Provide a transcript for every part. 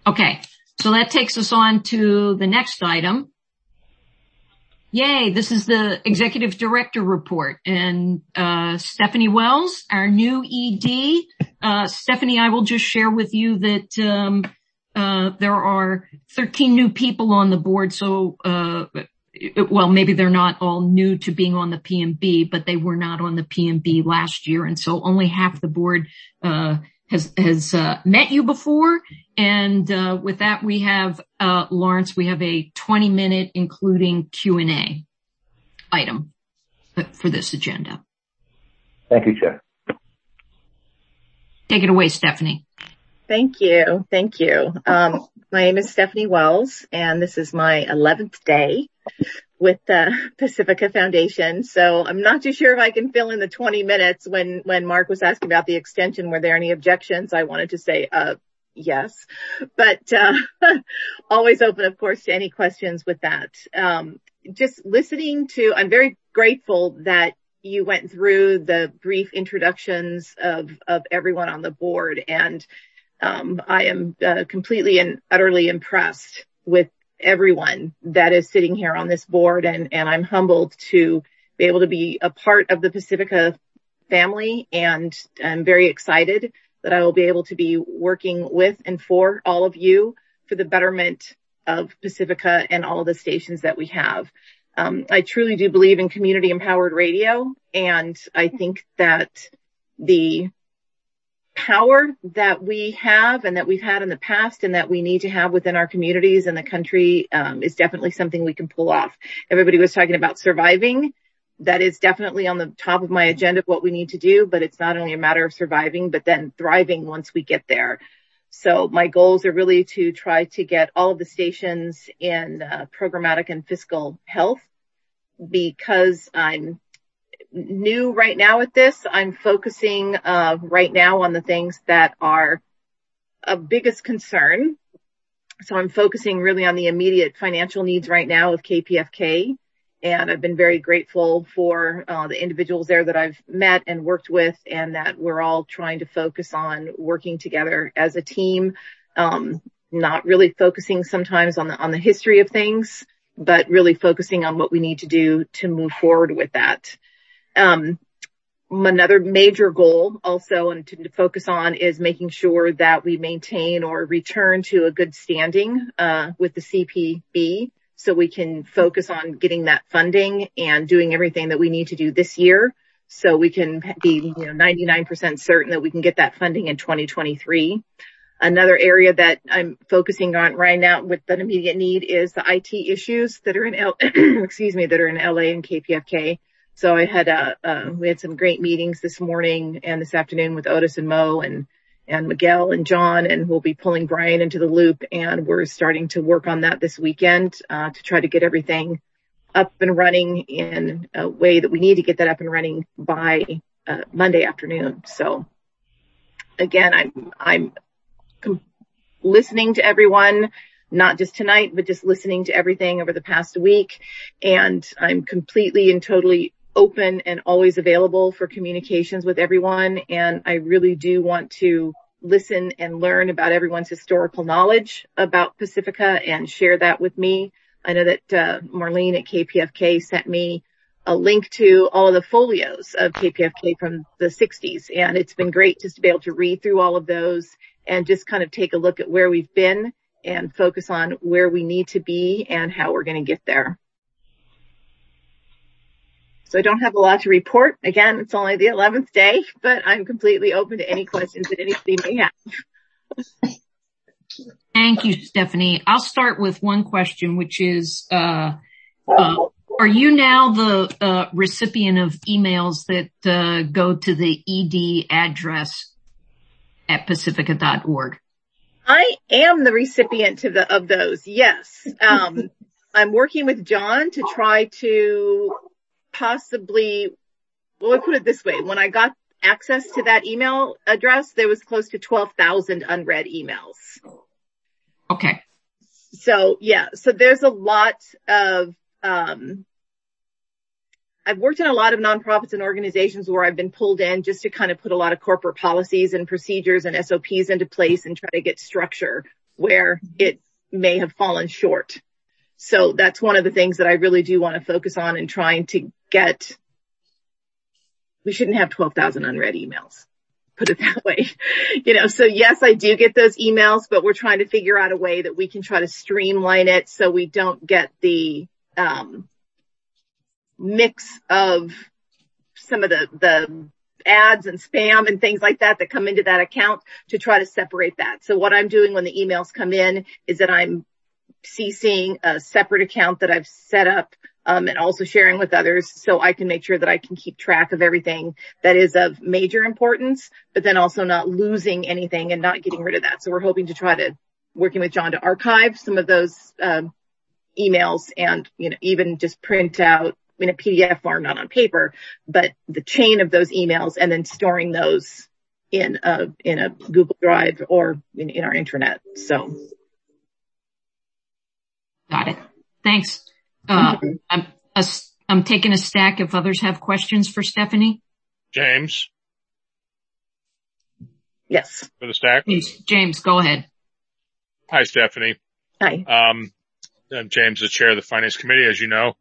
Okay, so that takes us on to the next item. Yay, this is the executive director report, and Stephanie Wells, our new ED. Stephanie, I will just share with you that there are 13 new people on the board, so well, maybe they're not all new to being on the PMB, but they were not on the PMB last year, and so only half the board has met you before. And with that, we have Lawrence. We have a 20-minute, including Q&A item for this agenda. Thank you, Chair. Take it away, Stephanie. Thank you. My name is Stephanie Wells, and this is my 11th day with the Pacifica Foundation. So I'm not too sure if I can fill in the 20 minutes. When Mark was asking about the extension, were there any objections? I wanted to say, yes, but, always open, of course, to any questions with that. Just listening to, I'm very grateful that you went through the brief introductions of everyone on the board, and I am completely and utterly impressed with everyone that is sitting here on this board, and I'm humbled to be able to be a part of the Pacifica family, and I'm very excited that I will be able to be working with and for all of you for the betterment of Pacifica and all of the stations that we have. I truly do believe in community empowered radio, and I think that the power that we have and that we've had in the past and that we need to have within our communities and the country is definitely something we can pull off. Everybody was talking about surviving. That is definitely on the top of my agenda of what we need to do, but it's not only a matter of surviving, but then thriving once we get there. So my goals are really to try to get all of the stations in programmatic and fiscal health. Because I'm new right now at this, I'm focusing right now on the things that are of biggest concern. So I'm focusing really on the immediate financial needs right now with KPFK. And I've been very grateful for the individuals there that I've met and worked with, and that we're all trying to focus on working together as a team, not really focusing sometimes on the history of things, but really focusing on what we need to do to move forward with that. Another major goal also and to focus on is making sure that we maintain or return to a good standing with the CPB, so we can focus on getting that funding and doing everything that we need to do this year, so we can be 99% certain that we can get that funding in 2023. Another area that I'm focusing on right now with an immediate need is the IT issues that are in that are in LA and KPFK. So I had we had some great meetings this morning and this afternoon with Otis and Mo and Miguel and John, and we'll be pulling Brian into the loop, and we're starting to work on that this weekend to try to get everything up and running in a way that we need to get that up and running by Monday afternoon. So again, I'm listening to everyone, not just tonight, but just listening to everything over the past week. And I'm completely and totally open and always available for communications with everyone. And I really do want to listen and learn about everyone's historical knowledge about Pacifica and share that with me. I know that Marlene at KPFK sent me a link to all of the folios of KPFK from the 60s. And it's been great just to be able to read through all of those and just kind of take a look at where we've been and focus on where we need to be and how we're going to get there. So I don't have a lot to report. Again, it's only the 11th day, but I'm completely open to any questions that anybody may have. Thank you, Stephanie. I'll start with one question, which is, are you now the recipient of emails that go to the ED address at pacifica.org? I am the recipient of those, yes. I'm working with John to try to possibly, well, I'll put it this way. When I got access to that email address, there was close to 12,000 unread emails. Okay. So, yeah, so there's a lot of, I've worked in a lot of nonprofits and organizations where I've been pulled in just to kind of put a lot of corporate policies and procedures and SOPs into place and try to get structure where it may have fallen short. So that's one of the things that I really do want to focus on in trying to get. We shouldn't have 12,000 unread emails. Put it that way. So yes, I do get those emails, but we're trying to figure out a way that we can try to streamline it so we don't get the mix of some of the ads and spam and things like that come into that account, to try to separate that. So what I'm doing when the emails come in is that I'm CCing a separate account that I've set up, and also sharing with others, so I can make sure that I can keep track of everything that is of major importance, but then also not losing anything and not getting rid of that. So we're hoping to try to, working with John, to archive some of those emails and, even just print out in a PDF form, not on paper, but the chain of those emails, and then storing those in a Google Drive or in our intranet. So. Got it. Thanks. I'm taking a stack if others have questions for Stephanie. James? Yes. For the stack? James, go ahead. Hi, Stephanie. Hi. I'm James, the chair of the Finance Committee, as you know.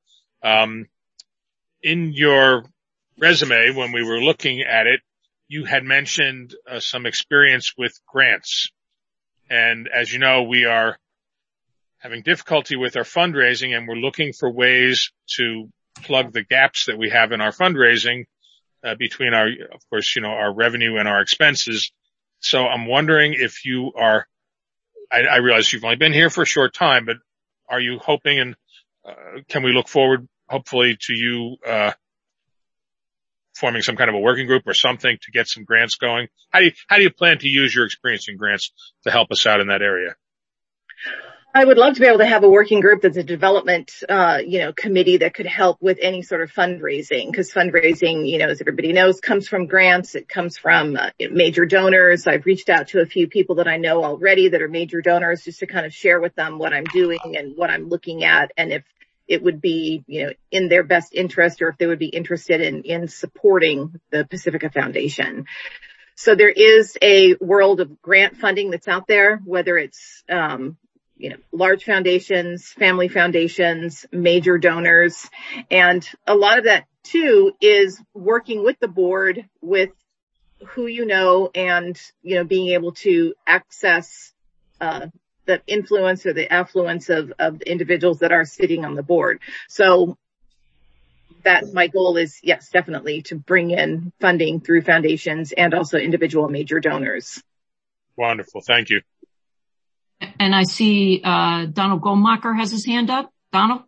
In your resume, when we were looking at it, you had mentioned some experience with grants. And as you know, we are having difficulty with our fundraising, and we're looking for ways to plug the gaps that we have in our fundraising between our revenue and our expenses. So I'm wondering if you are, I realize you've only been here for a short time, but are you hoping, and can we look forward hopefully to you forming some kind of a working group or something to get some grants going? How do you plan to use your experience in grants to help us out in that area? I would love to be able to have a working group that's a development, committee that could help with any sort of fundraising, because fundraising, as everybody knows, comes from grants. It comes from major donors. I've reached out to a few people that I know already that are major donors, just to kind of share with them what I'm doing and what I'm looking at, and if it would be, in their best interest, or if they would be interested in supporting the Pacifica Foundation. So there is a world of grant funding that's out there, whether it's, large foundations, family foundations, major donors. And a lot of that too is working with the board, with who and, being able to access, the influence or the affluence of the individuals that are sitting on the board. So that my goal is, yes, definitely to bring in funding through foundations and also individual major donors. Wonderful. Thank you. And I see Donald Goldmacher has his hand up. Donald?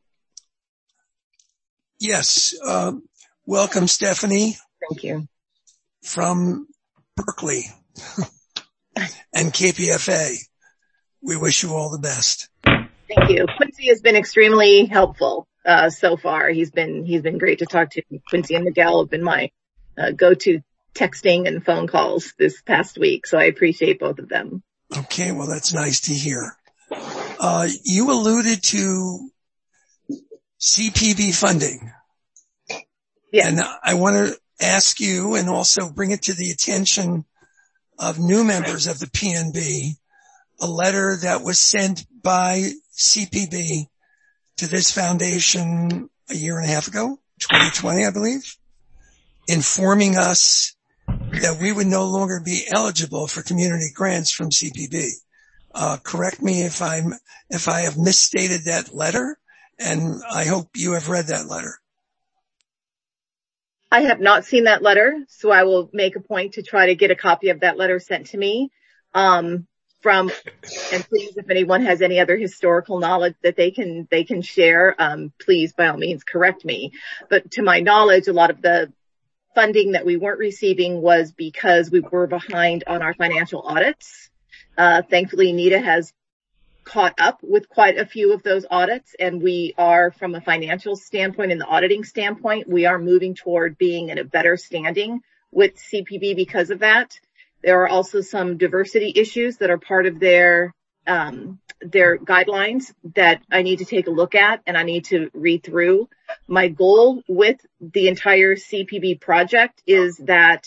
Yes. Welcome, Stephanie. Thank you. From Berkeley and KPFA. We wish you all the best. Thank you. Quincy has been extremely helpful so far. He's been great to talk to. Quincy and Miguel have been my go-to texting and phone calls this past week, so I appreciate both of them. Okay, well, that's nice to hear. You alluded to CPB funding. Yeah. And I want to ask you, and also bring it to the attention of new members of the PNB, a letter that was sent by CPB to this foundation a year and a half ago, 2020, I believe, informing us that we would no longer be eligible for community grants from CPB. Correct me if I have misstated that letter, and I hope you have read that letter. I have not seen that letter, so I will make a point to try to get a copy of that letter sent to me. And please, if anyone has any other historical knowledge that they can share, please, by all means, correct me. But to my knowledge, a lot of the funding that we weren't receiving was because we were behind on our financial audits. Thankfully, NETA has caught up with quite a few of those audits, and we are, from a financial standpoint and the auditing standpoint, we are moving toward being in a better standing with CPB because of that. There are also some diversity issues that are part of their guidelines that I need to take a look at and I need to read through. My goal with the entire CPB project is that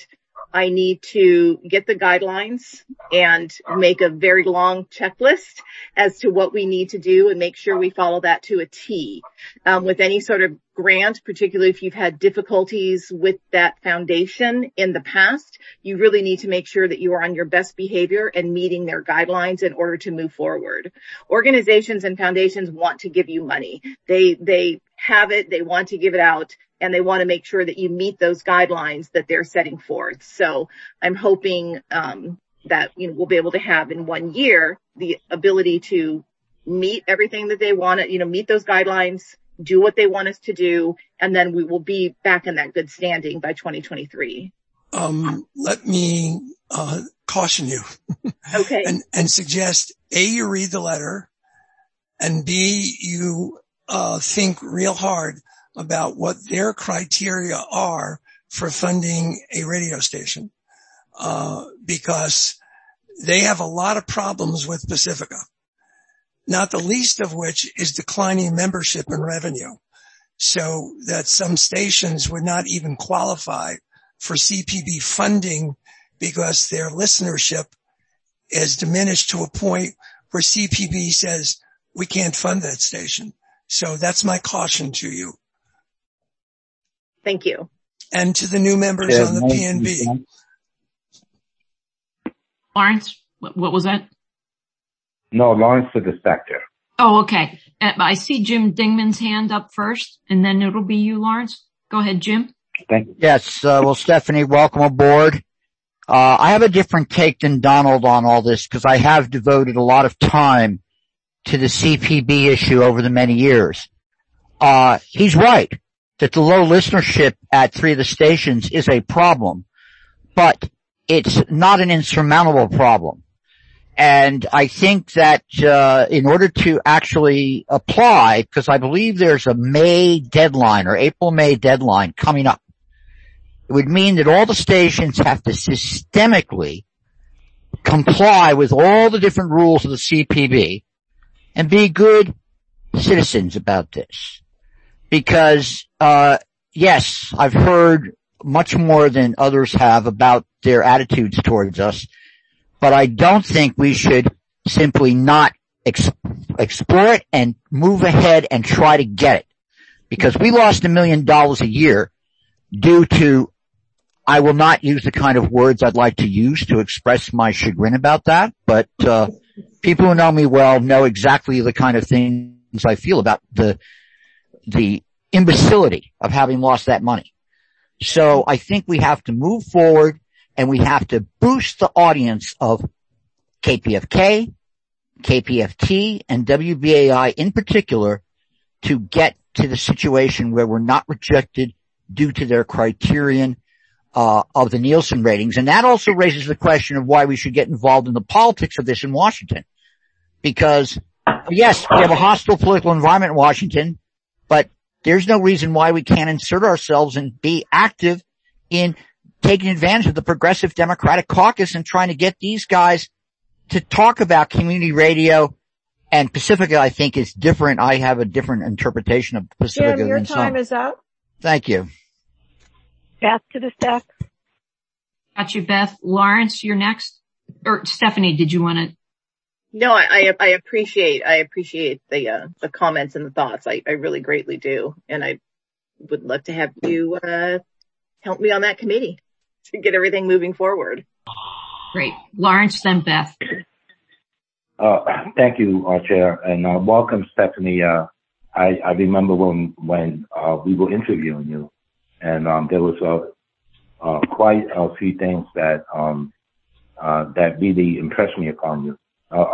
I need to get the guidelines and make a very long checklist as to what we need to do and make sure we follow that to a T. With any sort of grant, particularly if you've had difficulties with that foundation in the past, you really need to make sure that you are on your best behavior and meeting their guidelines in order to move forward. Organizations and foundations want to give you money. They have it, they want to give it out, and they want to make sure that you meet those guidelines that they're setting forth. So I'm hoping that we'll be able to have in 1 year the ability to meet everything that they want to, meet those guidelines, do what they want us to do, and then we will be back in that good standing by 2023. Let me caution you. Okay. and suggest A, you read the letter, and B, you think real hard about what their criteria are for funding a radio station, because they have a lot of problems with Pacifica, not the least of which is declining membership and revenue, so that some stations would not even qualify for CPB funding because their listenership is diminished to a point where CPB says we can't fund that station. So that's my caution to you. Thank you. And to the new members on the PNB. Lawrence, what was that? No, Lawrence to the sector. Oh, okay. I see Jim Dingman's hand up first, and then it'll be you, Lawrence. Go ahead, Jim. Thank you. Yes, well, Stephanie, welcome aboard. I have a different take than Donald on all this because I have devoted a lot of time to the CPB issue over the many years. He's right that the low listenership at 3 of the stations is a problem, but it's not an insurmountable problem. And I think that in order to actually apply, because I believe there's a May deadline or April-May deadline coming up, it would mean that all the stations have to systemically comply with all the different rules of the CPB and be good citizens about this. Because, yes, I've heard much more than others have about their attitudes towards us, but I don't think we should simply not explore it and move ahead and try to get it. Because we lost $1 million a year due to, I will not use the kind of words I'd like to use to express my chagrin about that, but people who know me well know exactly the kind of things I feel about the imbecility of having lost that money. So I think we have to move forward and we have to boost the audience of KPFK, KPFT, and WBAI in particular to get to the situation where we're not rejected due to their criterion of the Nielsen ratings. And that also raises the question of why we should get involved in the politics of this in Washington. Because, yes, we have a hostile political environment in Washington, but there's no reason why we can't insert ourselves and be active in taking advantage of the Progressive Democratic Caucus and trying to get these guys to talk about community radio. And Pacifica, I think, is different. I have a different interpretation of Pacifica Jim, your than some. time is up. Thank you. Beth to the staff. Got you, Beth. Lawrence, you're next. Or Stephanie, did you want to? No, I appreciate the comments and the thoughts. I really greatly do. And I would love to have you, help me on that committee to get everything moving forward. Great. Lawrence, then Beth. Thank you, Chair, and welcome, Stephanie. I remember when we were interviewing you, and there was quite a few things that really impressed me about you.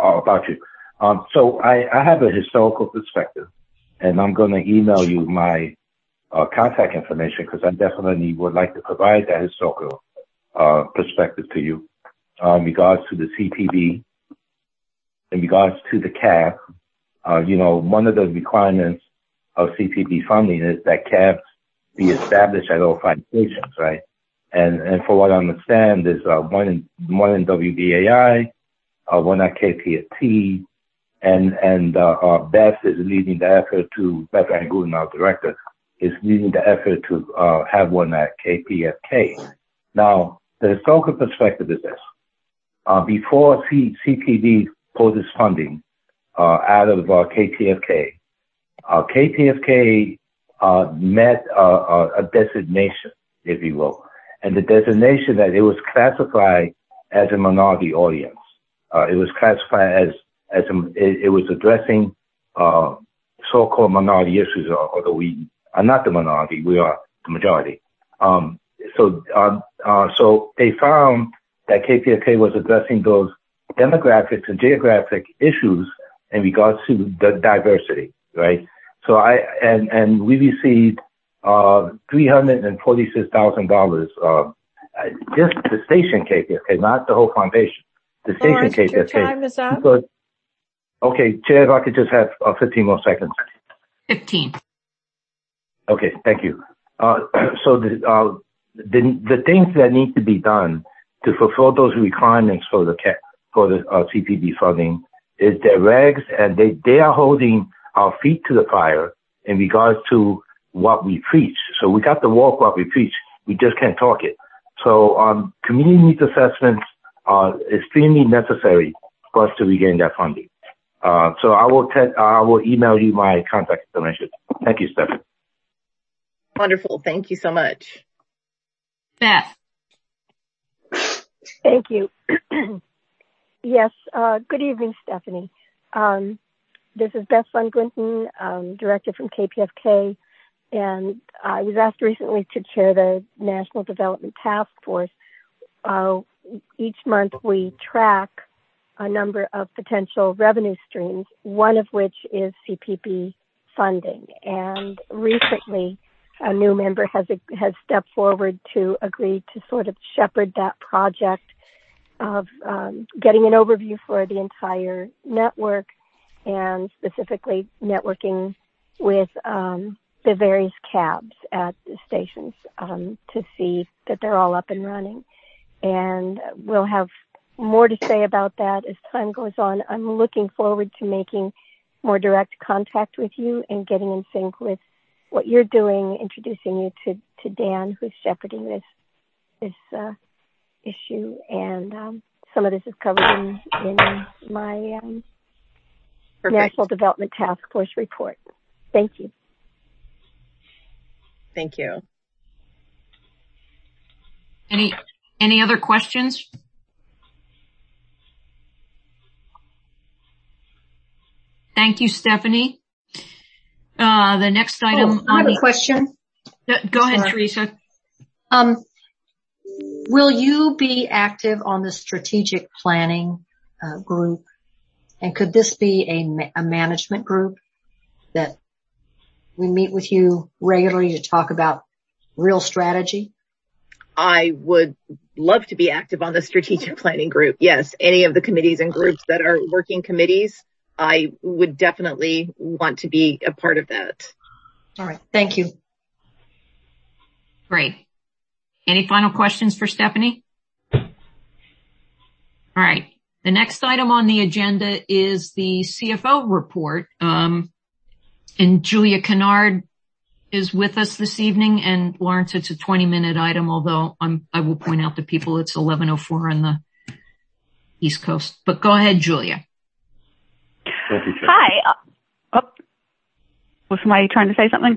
So I have a historical perspective, and I'm going to email you my contact information because I definitely would like to provide that historical perspective to you in regards to the CPB, in regards to the CAB. One of the requirements of CPB funding is that CABs be established at all 5 stations, right? And for what I understand, there's one in WBAI, one at KPFT, and Beth is leading the effort to, Beth Anguin, our director, is leading the effort to have one at KPFK. Now, the historical perspective is this. Before CPB pulled its funding out of KPFK, KPFK met a designation, if you will, and the designation that it was classified as a minority audience. It was classified as it was addressing so-called minority issues, although we are not the minority, we are the majority. So they found that KPFK was addressing those demographics and geographic issues in regards to the diversity, right? So we received $346,000, just the station KPFK, not the whole foundation. The station Lawrence, KPFK. your time is up. Because, okay, Chair, if I could just have 15 more seconds. 15. Okay, thank you. So the things that need to be done to fulfill those requirements for the CPB funding is their regs, and they are holding our feet to the fire in regards to what we preach. So we got to walk what we preach. We just can't talk it. So community needs assessments are extremely necessary for us to regain that funding. So I will email you my contact information. Thank you, Stephanie. Wonderful. Thank you so much. Beth. Thank you. Yes, good evening, Stephanie. This is Beth Van Glinten, director from KPFK, and I was asked recently to chair the National Development Task Force. Each month we track a number of potential revenue streams, one of which is CPB funding. And recently, a new member has stepped forward to agree to sort of shepherd that project of getting an overview for the entire network and specifically networking with the various cabs at the stations to see that they're all up and running. And we'll have more to say about that as time goes on. I'm looking forward to making more direct contact with you and getting in sync with what you're doing, introducing you to Dan, who's shepherding this issue. And some of this is covered in my National Development Task Force report. Thank you. Thank you. Any other questions? Thank you, Stephanie. The next item. I have a question. Go ahead, Teresa. Will you be active on the strategic planning group? And could this be a management group that we meet with you regularly to talk about real strategy? I would love to be active on the strategic planning group. Yes, any of the committees and groups that are working committees, I would definitely want to be a part of that. All right. Thank you. Great. Any final questions for Stephanie? All right. The next item on the agenda is the CFO report. And Julia Kennard is with us this evening. And Lawrence, it's a 20-minute item, although I will point out to people it's 11:04 on the East Coast. But go ahead, Julia. Hi. Was somebody trying to say something?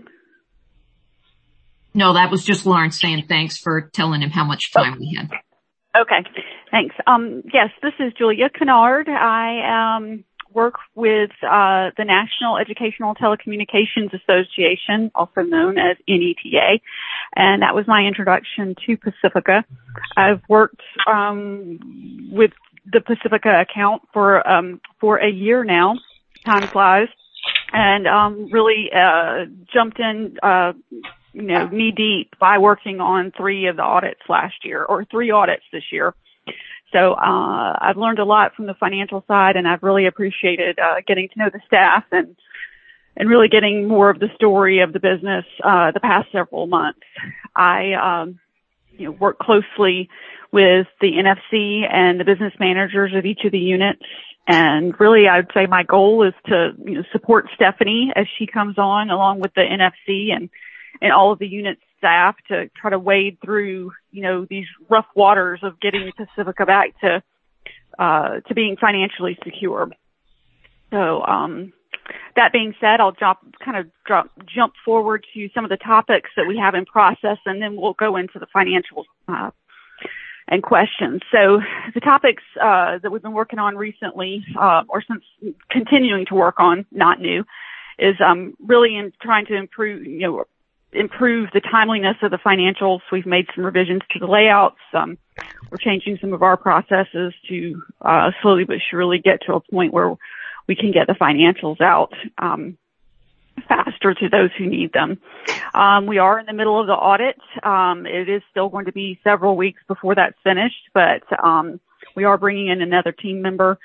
No, that was just Lawrence saying thanks for telling him how much time we had. Okay. Thanks. Yes, this is Julia Kennard. I work with the National Educational Telecommunications Association, also known as NETA, and that was my introduction to Pacifica. I've worked with the Pacifica account for a year now. Time flies, and really jumped in knee deep by working on 3 of the audits last year, or 3 audits this year. So I've learned a lot from the financial side, and I've really appreciated getting to know the staff and really getting more of the story of the business the past several months. I work closely with the NFC and the business managers of each of the units. And really, I would say my goal is to support Stephanie as she comes on, along with the NFC and all of the units staff to try to wade through, these rough waters of getting Pacifica back to being financially secure. So, that being said, I'll jump forward to some of the topics that we have in process, and then we'll go into the financials, and questions. So the topics, that we've been working on recently, or since continuing to work on, not new, is, really in trying to improve the timeliness of the financials. We've made some revisions to the layouts. We're changing some of our processes to, slowly but surely get to a point where we can get the financials out, faster to those who need them. We are in the middle of the audit. It is still going to be several weeks before that's finished, but, we are bringing in another team member,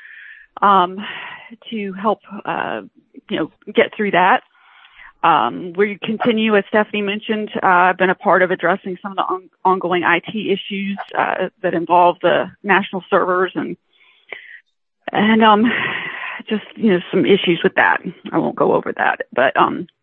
to help, get through that. We continue, as Stephanie mentioned, I've been a part of addressing some of the ongoing IT issues, that involve the national servers and just, some issues with that. I won't go over that, but,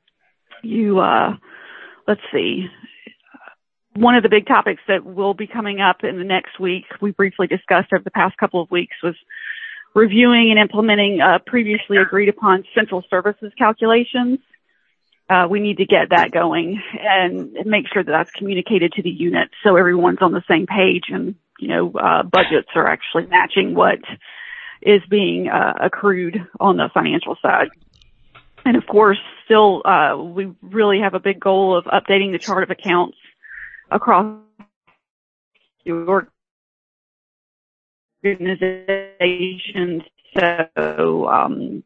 let's see. One of the big topics that will be coming up in the next week, we briefly discussed over the past couple of weeks, was reviewing and implementing, previously agreed upon central services calculations. We need to get that going and make sure that that's communicated to the unit so everyone's on the same page and, budgets are actually matching what is being accrued on the financial side. And of course, still, we really have a big goal of updating the chart of accounts across your organization. So,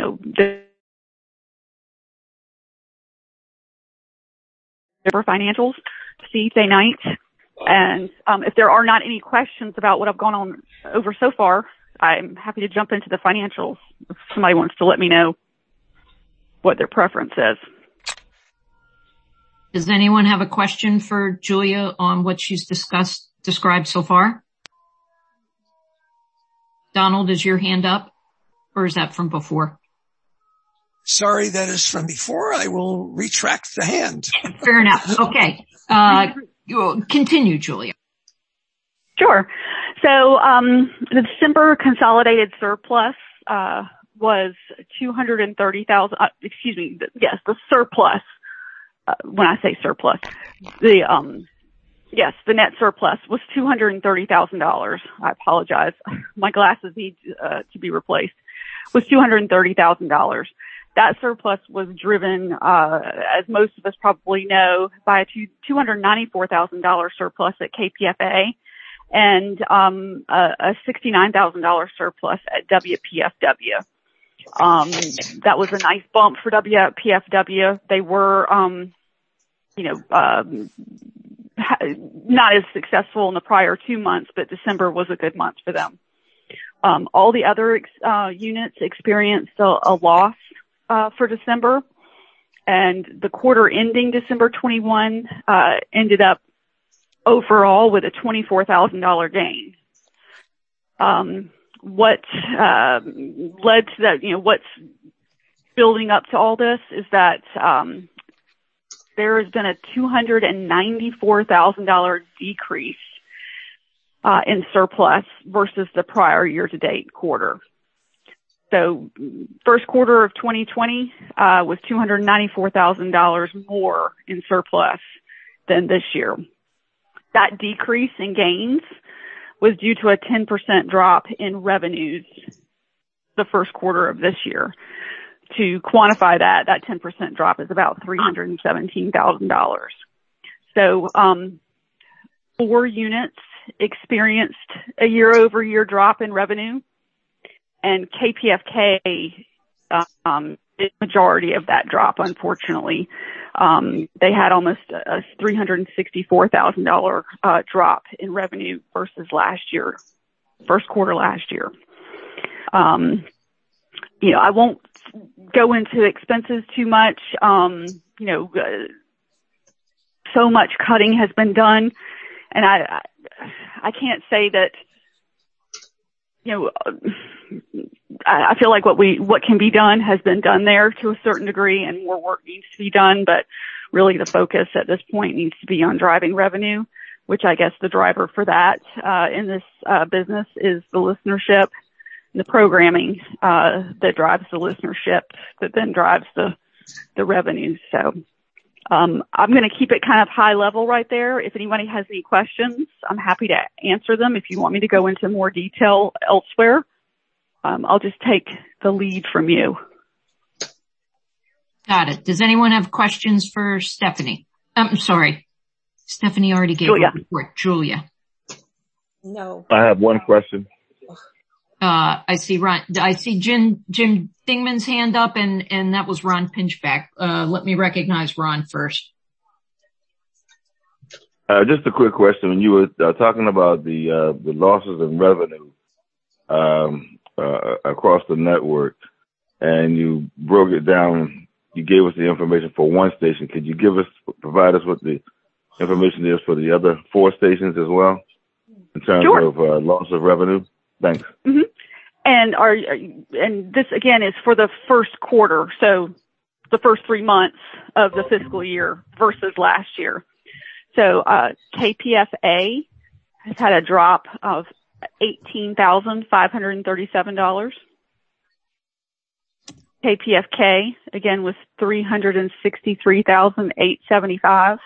for financials Tuesday night. And if there are not any questions about what I've gone on over so far, I'm happy to jump into the financials if somebody wants to let me know what their preference is. Does anyone have a question for Julia on what she's described so far? Donald, is your hand up, or is that from before? Sorry, that is from before. I will retract the hand. Fair enough. Okay. Continue, Julia. Sure. So, the December consolidated surplus, was $230,000, the surplus, when I say surplus, the net surplus was $230,000. I apologize. My glasses need, to be replaced. Was $230,000. That surplus was driven, as most of us probably know, by a $294,000 surplus at KPFA and a $69,000 surplus at WPFW. That was a nice bump for WPFW. They were, not as successful in the prior 2 months, but December was a good month for them. All the other units experienced a loss for December, and the quarter ending December 21 ended up overall with a $24,000 gain. What led to that, what's building up to all this is that there has been a $294,000 decrease in surplus versus the prior year-to-date quarter. So first quarter of 2020 was $294,000 more in surplus than this year. That decrease in gains was due to a 10% drop in revenues the first quarter of this year. To quantify that 10% drop is about $317,000. So 4 units experienced a year-over-year drop in revenue, and KPFK is the majority of that drop, unfortunately. They had almost a $364,000 drop in revenue versus last year, first quarter last year. I won't go into expenses too much. So much cutting has been done, and I can't say that, I feel like what can be done has been done there to a certain degree, and more work needs to be done, but really the focus at this point needs to be on driving revenue, which I guess the driver for that in this business is the listenership, the programming that drives the listenership that then drives the revenue. So I'm going to keep it kind of high level right there. If anybody has any questions, I'm happy to answer them. If you want me to go into more detail elsewhere, I'll just take the lead from you. Got it. Does anyone have questions for Stephanie? I'm sorry. Stephanie already gave a report. Julia. No. I have one question. I see Ron. I see Jim Dingman's hand up, and that was Ron Pinchback. Let me recognize Ron first. Just a quick question. When you were talking about the losses in revenue across the network, and you broke it down, you gave us the information for one station. Could you provide us with the information there for the other 4 stations as well, in terms of loss of revenue? Thanks. Mm-hmm. And this again is for the first quarter, so the first 3 months of the fiscal year versus last year. So KPFA has had a drop of $18,537. KPFK again was $363,875.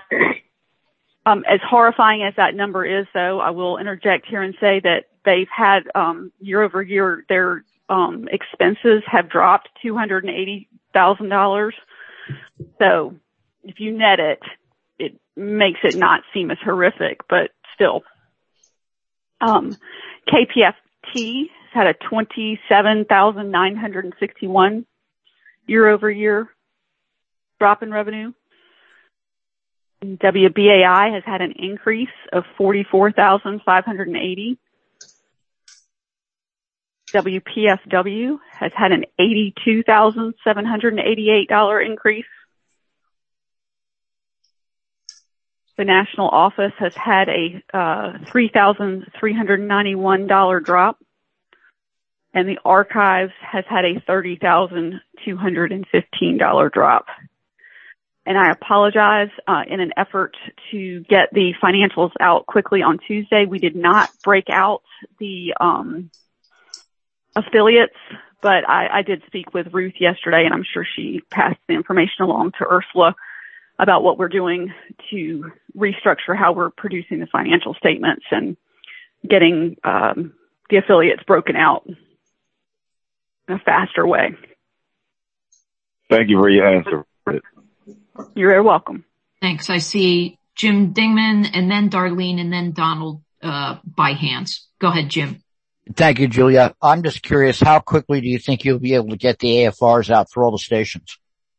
As horrifying as that number is, though, I will interject here and say that they've had year over year their expenses have dropped $280,000. So if you net it, it makes it not seem as horrific, but still. KPFT had a $27,961 year over year drop in revenue. WBAI has had an increase of $44,580. WPFW has had an $82,788 increase. The national office has had a $3,391 drop, and the archives has had a $30,215 drop. And I apologize, in an effort to get the financials out quickly on Tuesday, we did not break out the affiliates, but I did speak with Ruth yesterday, and I'm sure she passed the information along to Ursula about what we're doing to restructure how we're producing the financial statements and getting the affiliates broken out in a faster way. Thank you for your answer. You're very welcome. Thanks. I see Jim Dingman and then Darlene and then Donald by hands. Go ahead, Jim. Thank you, Julia. I'm just curious, how quickly do you think you'll be able to get the AFRs out for all the stations?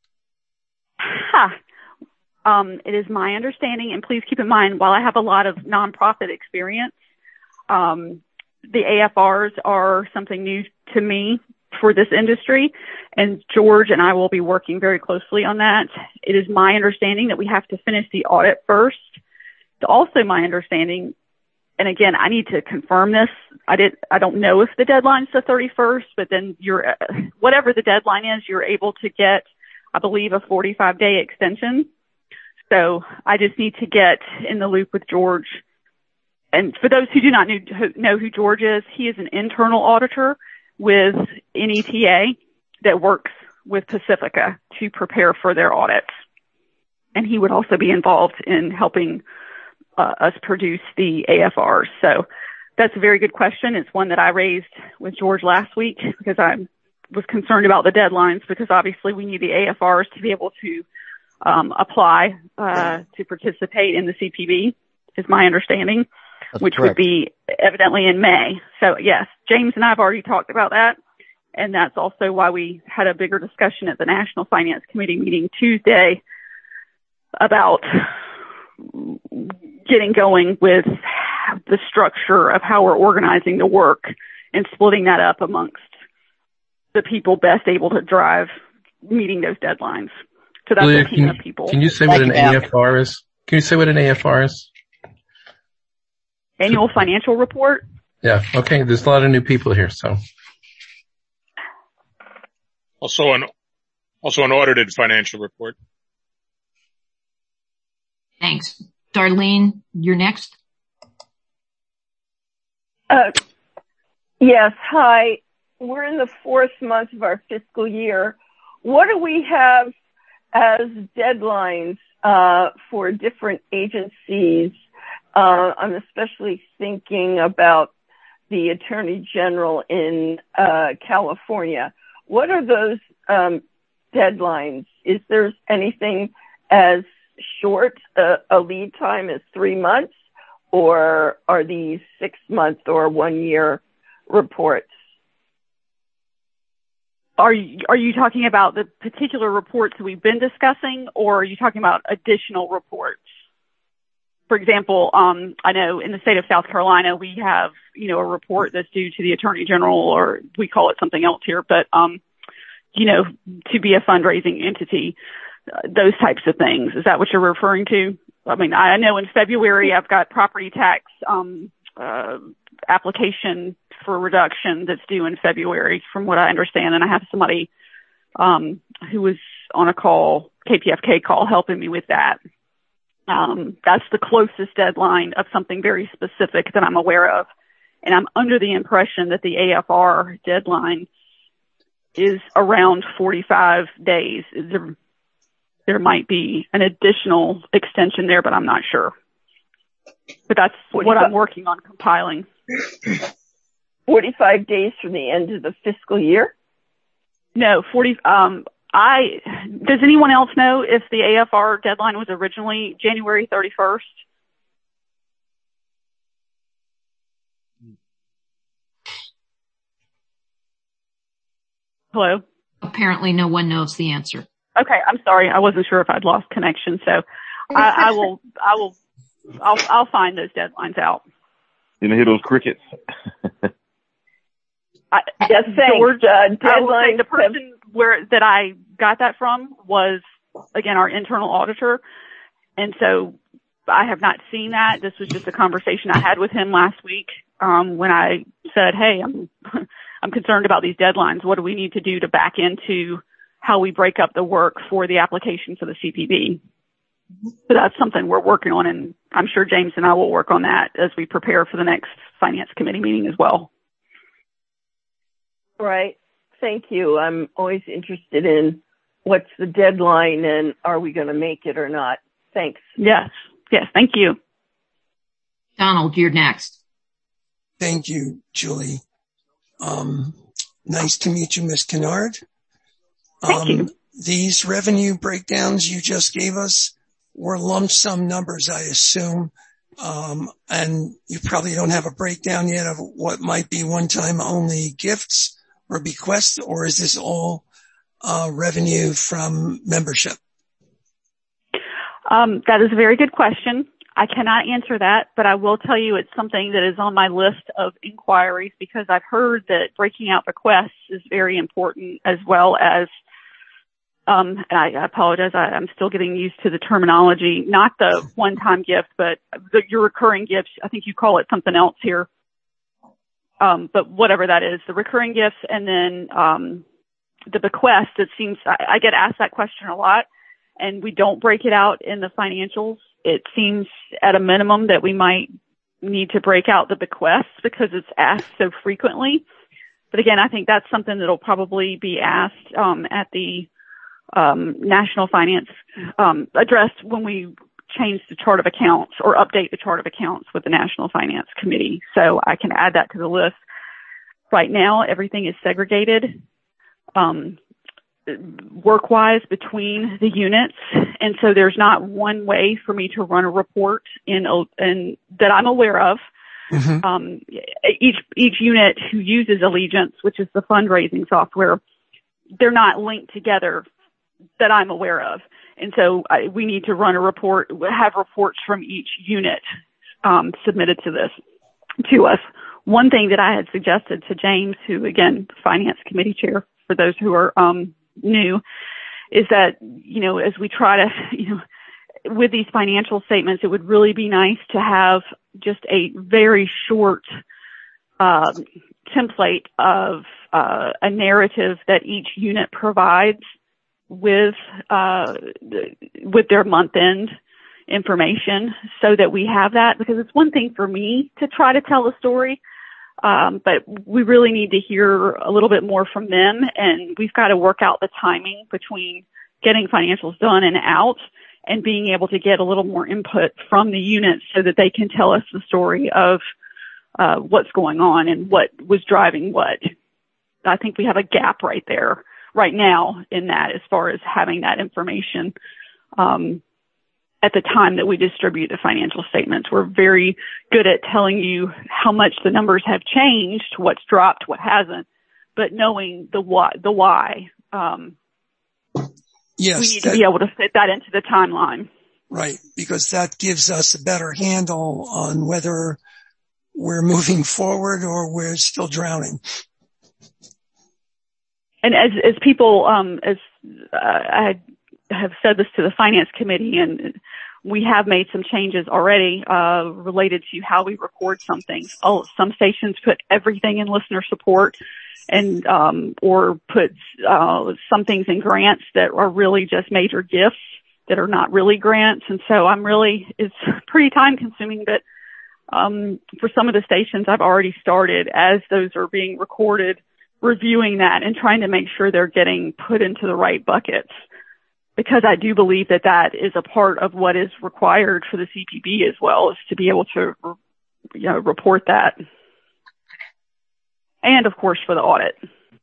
It is my understanding, and please keep in mind, while I have a lot of nonprofit experience, the AFRs are something new to me for this industry, and George and I will be working very closely on that. It is my understanding that we have to finish the audit first. It's also my understanding, and again, I need to confirm this. I don't know if the deadline's the 31st, but then whatever the deadline is, you're able to get, I believe, a 45-day extension. So I just need to get in the loop with George. And for those who do not know who George is, he is an internal auditor with NETA that works with Pacifica to prepare for their audits. And he would also be involved in helping us produce the AFRs. So that's a very good question. It's one that I raised with George last week because I was concerned about the deadlines, because obviously we need the AFRs to be able to apply to participate in the CPB, is my understanding. That's which correct. Would be evidently in May. So yes, James and I have already talked about that. And that's also why we had a bigger discussion at the National Finance Committee meeting Tuesday about getting going with the structure of how we're organizing the work and splitting that up amongst the people best able to drive meeting those deadlines. So that's a team of people. Can you say what an AFR is? Can you say what an AFR is? Annual financial report? Yeah. Okay. There's a lot of new people here, so. Also an audited financial report. Thanks. Darlene, you're next. Yes. Hi. We're in the 4th month of our fiscal year. What do we have as deadlines for different agencies? I'm especially thinking about the Attorney General in California. What are those deadlines? Is there anything as short a lead time as 3 months, or are these 6-month or 1-year reports? Are you talking about the particular reports that we've been discussing, or are you talking about additional reports? For example, I know in the state of South Carolina, we have, a report that's due to the Attorney General, or we call it something else here, but, to be a fundraising entity, those types of things. Is that what you're referring to? I mean, I know in February I've got property tax, application for reduction that's due in February, from what I understand. And I have somebody, who was on a call, KPFK call, helping me with that. That's the closest deadline of something very specific that I'm aware of. And I'm under the impression that the AFR deadline is around 45 days. There might be an additional extension there, but I'm not sure. But that's what I'm working on compiling. 45 days from the end of the fiscal year? No, does anyone else know if the AFR deadline was originally January 31st? Hello? Apparently no one knows the answer. Okay, I'm sorry. I wasn't sure if I'd lost connection, so I'll find those deadlines out. You know, hear those crickets? Yes, thanks. Deadline. The person that I got that from was, again, our internal auditor. And so I have not seen that. This was just a conversation I had with him last week, when I said, hey, I'm concerned about these deadlines. What do we need to do to back into how we break up the work for the application for the CPB? So that's something we're working on, and I'm sure James and I will work on that as we prepare for the next Finance Committee meeting as well. Right. Thank you. I'm always interested in what's the deadline and are we going to make it or not. Thanks. Yes. Thank you. Donald, you're next. Thank you, Julie. Nice to meet you, Ms. Kennard. Thank you. These revenue breakdowns you just gave us were lump sum numbers, I assume. And you probably don't have a breakdown yet of what might be one-time only gifts or bequests, or is this all revenue from membership? That is a very good question. I cannot answer that, but I will tell you it's something that is on my list of inquiries, because I've heard that breaking out bequests is very important, as well as, and I apologize, I'm still getting used to the terminology, not the one-time gift, but your recurring gifts. I think you call it something else here. But whatever that is, the recurring gifts, and then the bequest. It seems I get asked that question a lot, and we don't break it out in the financials. It seems at a minimum that we might need to break out the bequests because it's asked so frequently. But again, I think that's something that'll probably be asked at the National Finance addressed when we change the chart of accounts or update the chart of accounts with the National Finance Committee. So I can add that to the list. Right now, everything is segregated work-wise between the units, and so there's not one way for me to run a report in that I'm aware of. Mm-hmm. Each unit who uses Allegiance, which is the fundraising software, they're not linked together that I'm aware of. And so we need to run a report, have reports from each unit submitted to us. One thing that I had suggested to James, who, again, Finance Committee Chair, for those who are new, is that, as we try to, with these financial statements, it would really be nice to have just a very short template of a narrative that each unit provides with their month end information so that we have that, because it's one thing for me to try to tell a story. But we really need to hear a little bit more from them, and we've got to work out the timing between getting financials done and out and being able to get a little more input from the units so that they can tell us the story of what's going on and what was driving what. I think we have a gap right there right now in that, as far as having that information at the time that we distribute the financial statements. We're very good at telling you how much the numbers have changed, what's dropped, what hasn't, but knowing the why. Yes, we need to be able to fit that into the timeline. Right, because that gives us a better handle on whether we're moving forward or we're still drowning. And as people, I have said this to the finance committee, and we have made some changes already related to how we record some things. Some stations put everything in listener support, and or put some things in grants that are really just major gifts that are not really grants. And so it's pretty time consuming, but for some of the stations I've already started, as those are being recorded, reviewing that and trying to make sure they're getting put into the right buckets. Because I do believe that that is a part of what is required for the CPB as well, is to be able to, report that. And of course for the audit.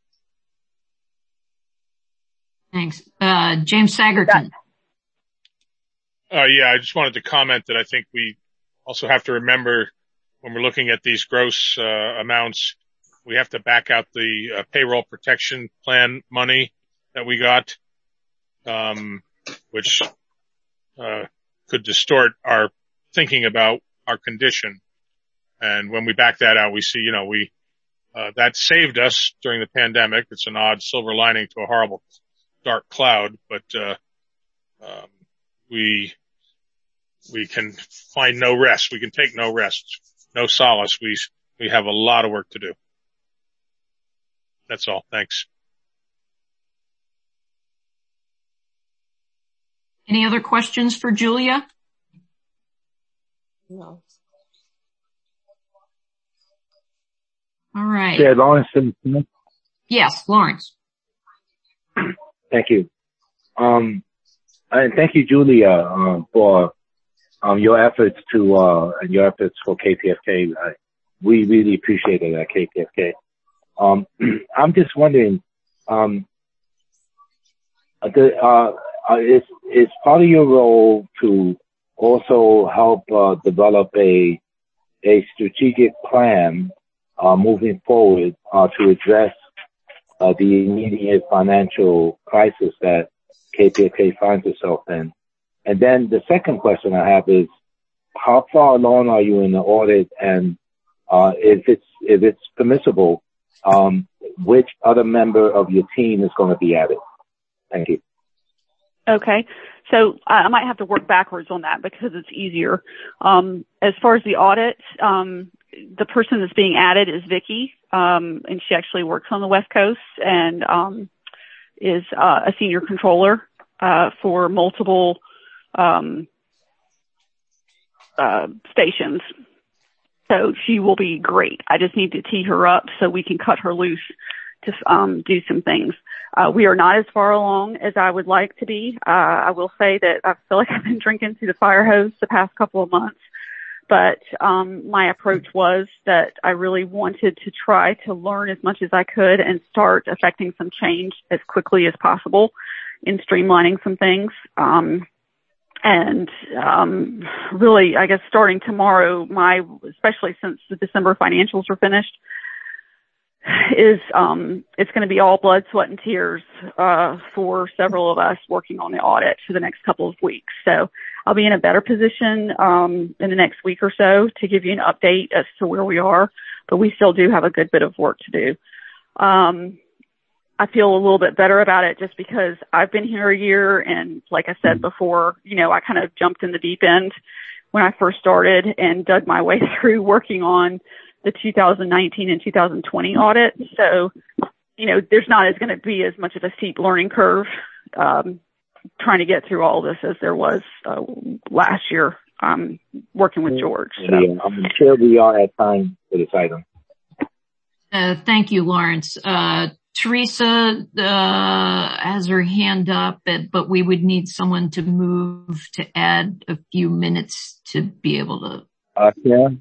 Thanks. James Sagerton. I just wanted to comment that I think we also have to remember when we're looking at these gross amounts, we have to back out the payroll protection plan money that we got, which could distort our thinking about our condition. And when we back that out, we see, that saved us during the pandemic. It's an odd silver lining to a horrible dark cloud, but we can find no rest. We can take no rest, no solace. We have a lot of work to do. That's all. Thanks. Any other questions for Julia? No. All right. Chair Lawrence. Yes, Lawrence. Thank you. And thank you, Julia, for your efforts and your efforts for KPFK. We really appreciate it at KPFK. I'm just wondering, is part of your role to also help develop a strategic plan moving forward to address the immediate financial crisis that KPFK finds itself in? And then the second question I have is, how far along are you in the audit? And if it's permissible, which other member of your team is going to be added? Thank you. Okay. So I might have to work backwards on that because it's easier. As far as the audit, the person that's being added is Vicki, and she actually works on the West Coast and is a senior controller for multiple stations. So she will be great. I just need to tee her up so we can cut her loose to do some things. We are not as far along as I would like to be. I will say that I feel like I've been drinking through the fire hose the past couple of months. But my approach was that I really wanted to try to learn as much as I could and start affecting some change as quickly as possible in streamlining some things. Really, I guess starting tomorrow, especially since the December financials are finished, is it's going to be all blood, sweat, and tears for several of us working on the audit for the next couple of weeks. So I'll be in a better position in the next week or so to give you an update as to where we are, but we still do have a good bit of work to do. I feel a little bit better about it just because I've been here a year, and like I said before, I kind of jumped in the deep end when I first started and dug my way through working on the 2019 and 2020 audit. So, there's not going to be as much of a steep learning curve trying to get through all this as there was last year, working with George. So. I'm sure we are at time for this item. Thank you, Lawrence. Teresa has her hand up, but we would need someone to move to add a few minutes to be able to.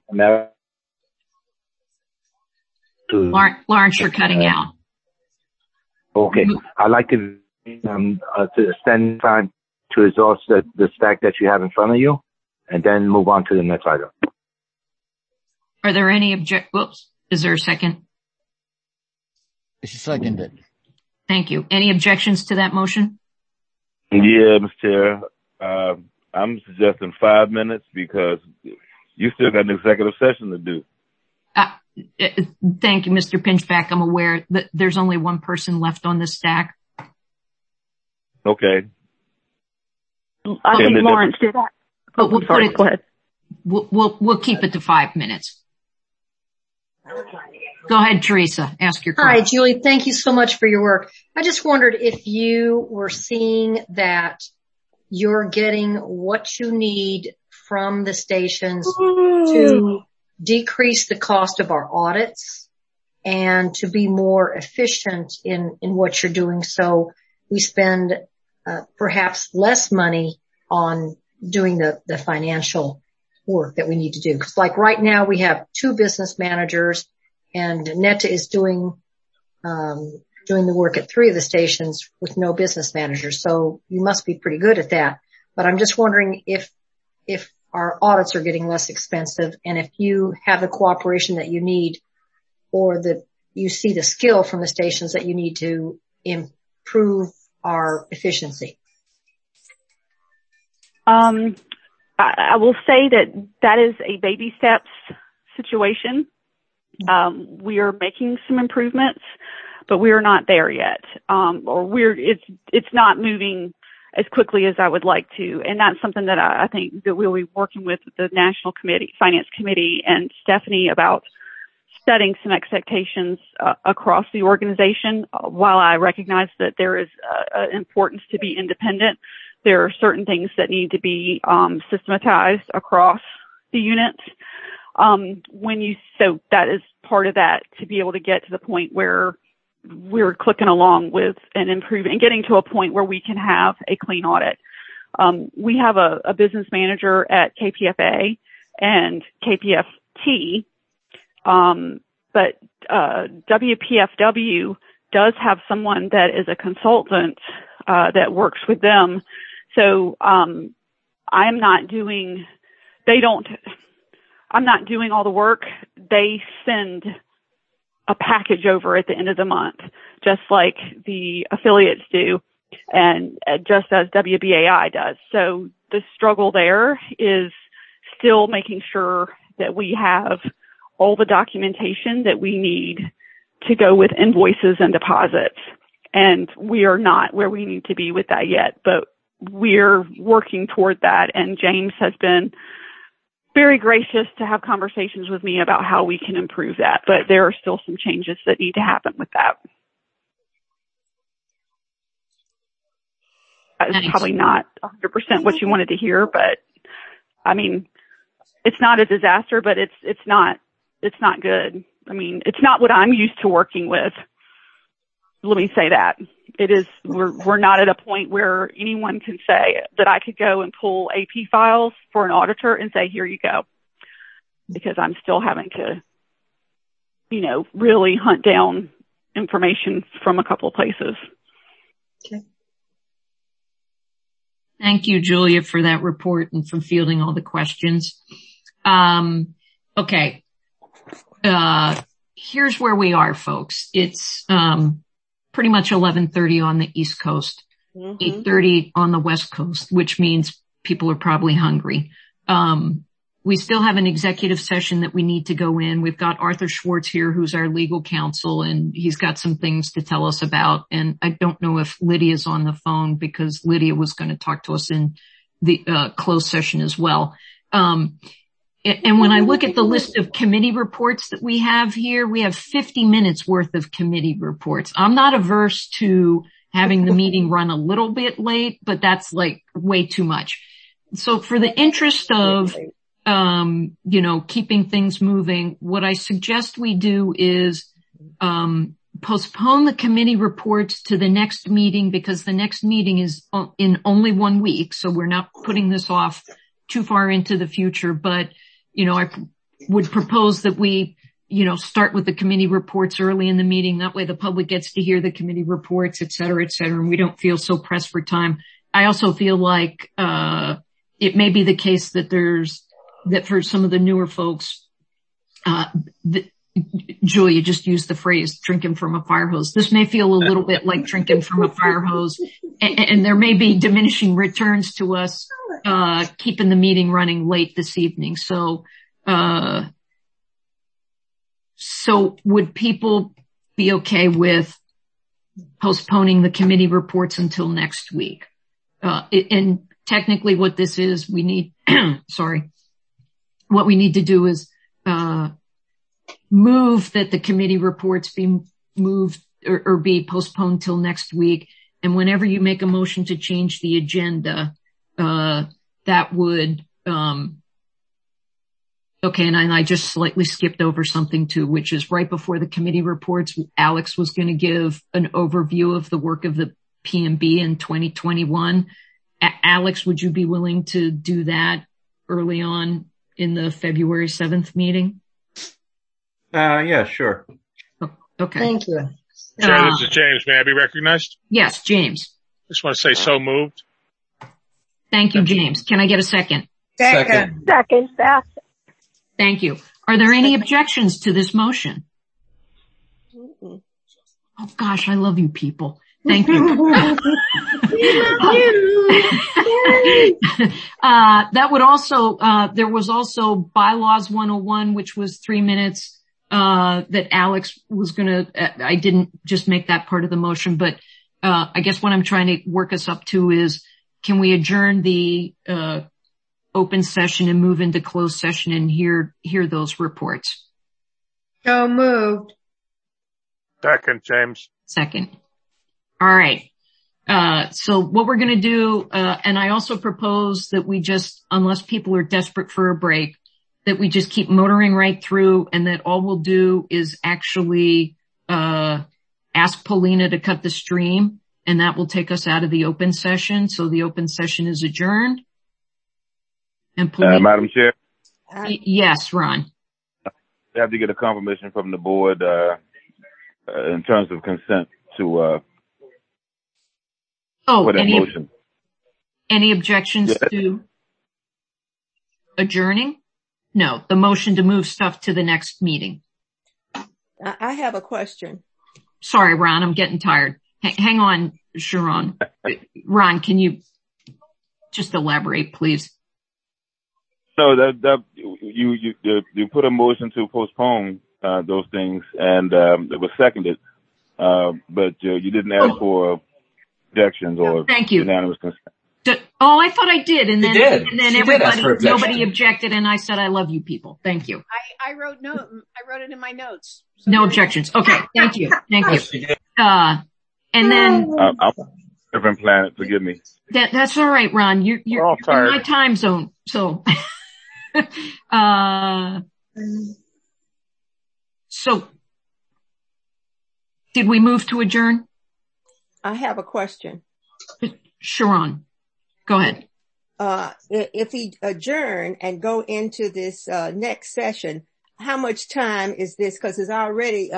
Lawrence, you're cutting out. Okay. I'd like to extend time to exhaust the stack that you have in front of you, and then move on to the next item. Are there any whoops. Is there a second? It's seconded. Thank you. Any objections to that motion? Yeah, Mr. Chair. I'm suggesting 5 minutes because you still got an executive session to do. Thank you, Mr. Pinchback. I'm aware that there's only one person left on this stack. Okay. I think Lawrence did that. But we'll sorry, go ahead. We'll keep it to 5 minutes. Go ahead, Teresa. Ask your question. Hi, Julie. Thank you so much for your work. I just wondered if you were seeing that you're getting what you need from the stations to decrease the cost of our audits and to be more efficient in what you're doing. So we spend perhaps less money on doing the financial work that we need to do. Because like right now we have 2 business managers and Netta is doing the work at 3 of the stations with no business manager. So you must be pretty good at that. But I'm just wondering if our audits are getting less expensive and if you have the cooperation that you need or that you see the skill from the stations that you need to improve our efficiency. I will say that is a baby steps situation. We are making some improvements, but we are not there yet. It's not moving as quickly as I would like to. And that's something that I think that we'll be working with the National Finance Committee and Stephanie about setting some expectations across the organization. While I recognize that there is importance to be independent, there are certain things that need to be systematized across the units. So that is part of that, to be able to get to the point where we're clicking along with and improving and getting to a point where we can have a clean audit. We have a business manager at KPFA and KPFT, but WPFW does have someone that is a consultant that works with them. So I'm not doing all the work. They send a package over at the end of the month, just like the affiliates do, and just as WBAI does. So the struggle there is still making sure that we have all the documentation that we need to go with invoices and deposits. And we are not where we need to be with that yet, but we're working toward that. And James has been very gracious to have conversations with me about how we can improve that, but there are still some changes that need to happen with that. It's probably not 100% what you wanted to hear, but I mean, it's not a disaster, but it's not good. I mean, it's not what I'm used to working with. Let me say that. It is, we're not at a point where anyone can say that I could go and pull AP files for an auditor and say, here you go. Because I'm still having to, really hunt down information from a couple of places. Okay. Thank you, Julia, for that report and for fielding all the questions. Okay. Here's where we are, folks. It's, pretty much 11:30 on the East Coast, 8:30 on the West Coast, which means people are probably hungry. We still have an executive session that we need to go in. We've got Arthur Schwartz here, who's our legal counsel, and he's got some things to tell us about. And I don't know if Lydia's on the phone because Lydia was going to talk to us in the closed session as well. And when I look at the list of committee reports that we have here, we have 50 minutes worth of committee reports. I'm not averse to having the meeting run a little bit late, but that's like way too much. So for the interest of, keeping things moving, what I suggest we do is, postpone the committee reports to the next meeting, because the next meeting is in only 1 week. So we're not putting this off too far into the future, but, I would propose that we, start with the committee reports early in the meeting. That way the public gets to hear the committee reports, et cetera, and we don't feel so pressed for time. I also feel like, it may be the case that that for some of the newer folks, Julia just used the phrase drinking from a fire hose. This may feel a little bit like drinking from a fire hose, and there may be diminishing returns to us, keeping the meeting running late this evening. So would people be okay with postponing the committee reports until next week? And technically what this is, we need, what we need to do is, move that the committee reports be moved or be postponed till next week. And whenever you make a motion to change the agenda, that would, okay. And I just slightly skipped over something too, which is right before the committee reports, Alex was going to give an overview of the work of the PMB in 2021. Alex, would you be willing to do that early on in the February 7th meeting? Yeah, sure. Okay. Thank you. Chair, this is James. May I be recognized? Yes, James. Just want to say so moved. Thank you, James. Can I get a second? Second, Beth. Thank you. Are there any objections to this motion? Oh gosh, I love you people. Thank you. That would also, there was also bylaws 101, which was 3 minutes, that Alex was I didn't just make that part of the motion, but, I guess what I'm trying to work us up to is, can we adjourn the, open session and move into closed session and hear those reports? So moved. Second, James. Second. All right. So what we're going to do, and I also propose that we just, unless people are desperate for a break, that we just keep motoring right through, and that all we'll do is actually, ask Paulina to cut the stream, and that will take us out of the open session. So the open session is adjourned. And Paulina, Madam Chair? Yes, Ron. I have to get a confirmation from the board, in terms of consent to, for that motion. Any objections to adjourning? No, the motion to move stuff to the next meeting. I have a question. Sorry, Ron, I'm getting tired. Hang on, Sharon. Ron, can you just elaborate, please? No, you put a motion to postpone those things, and it was seconded, but you didn't ask for objections or unanimous consent. I thought I did, and then nobody objected, and I said, "I love you, people." Thank you. I wrote it in my notes. So no objections. Okay, thank you. And then I'm different planet. Forgive me. That's all right, Ron. You're in my time zone, so. So, did we move to adjourn? I have a question. Sharon, go ahead. If we adjourn and go into this next session, how much time is this? Because it's already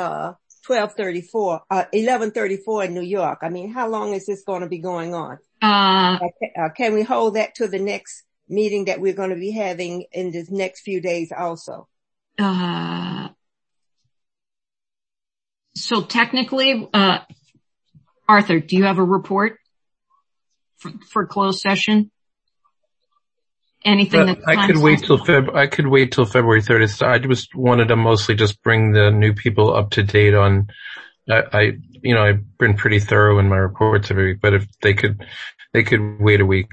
11:34 in New York. I mean, how long is this going to be going on? Can we hold that to the next meeting that we're going to be having in the next few days also? So technically, Arthur, do you have a report for closed session? Anything that I could wait till February 30th. I just wanted to mostly just bring the new people up to date on. I've been pretty thorough in my reports every week, but if they could wait a week.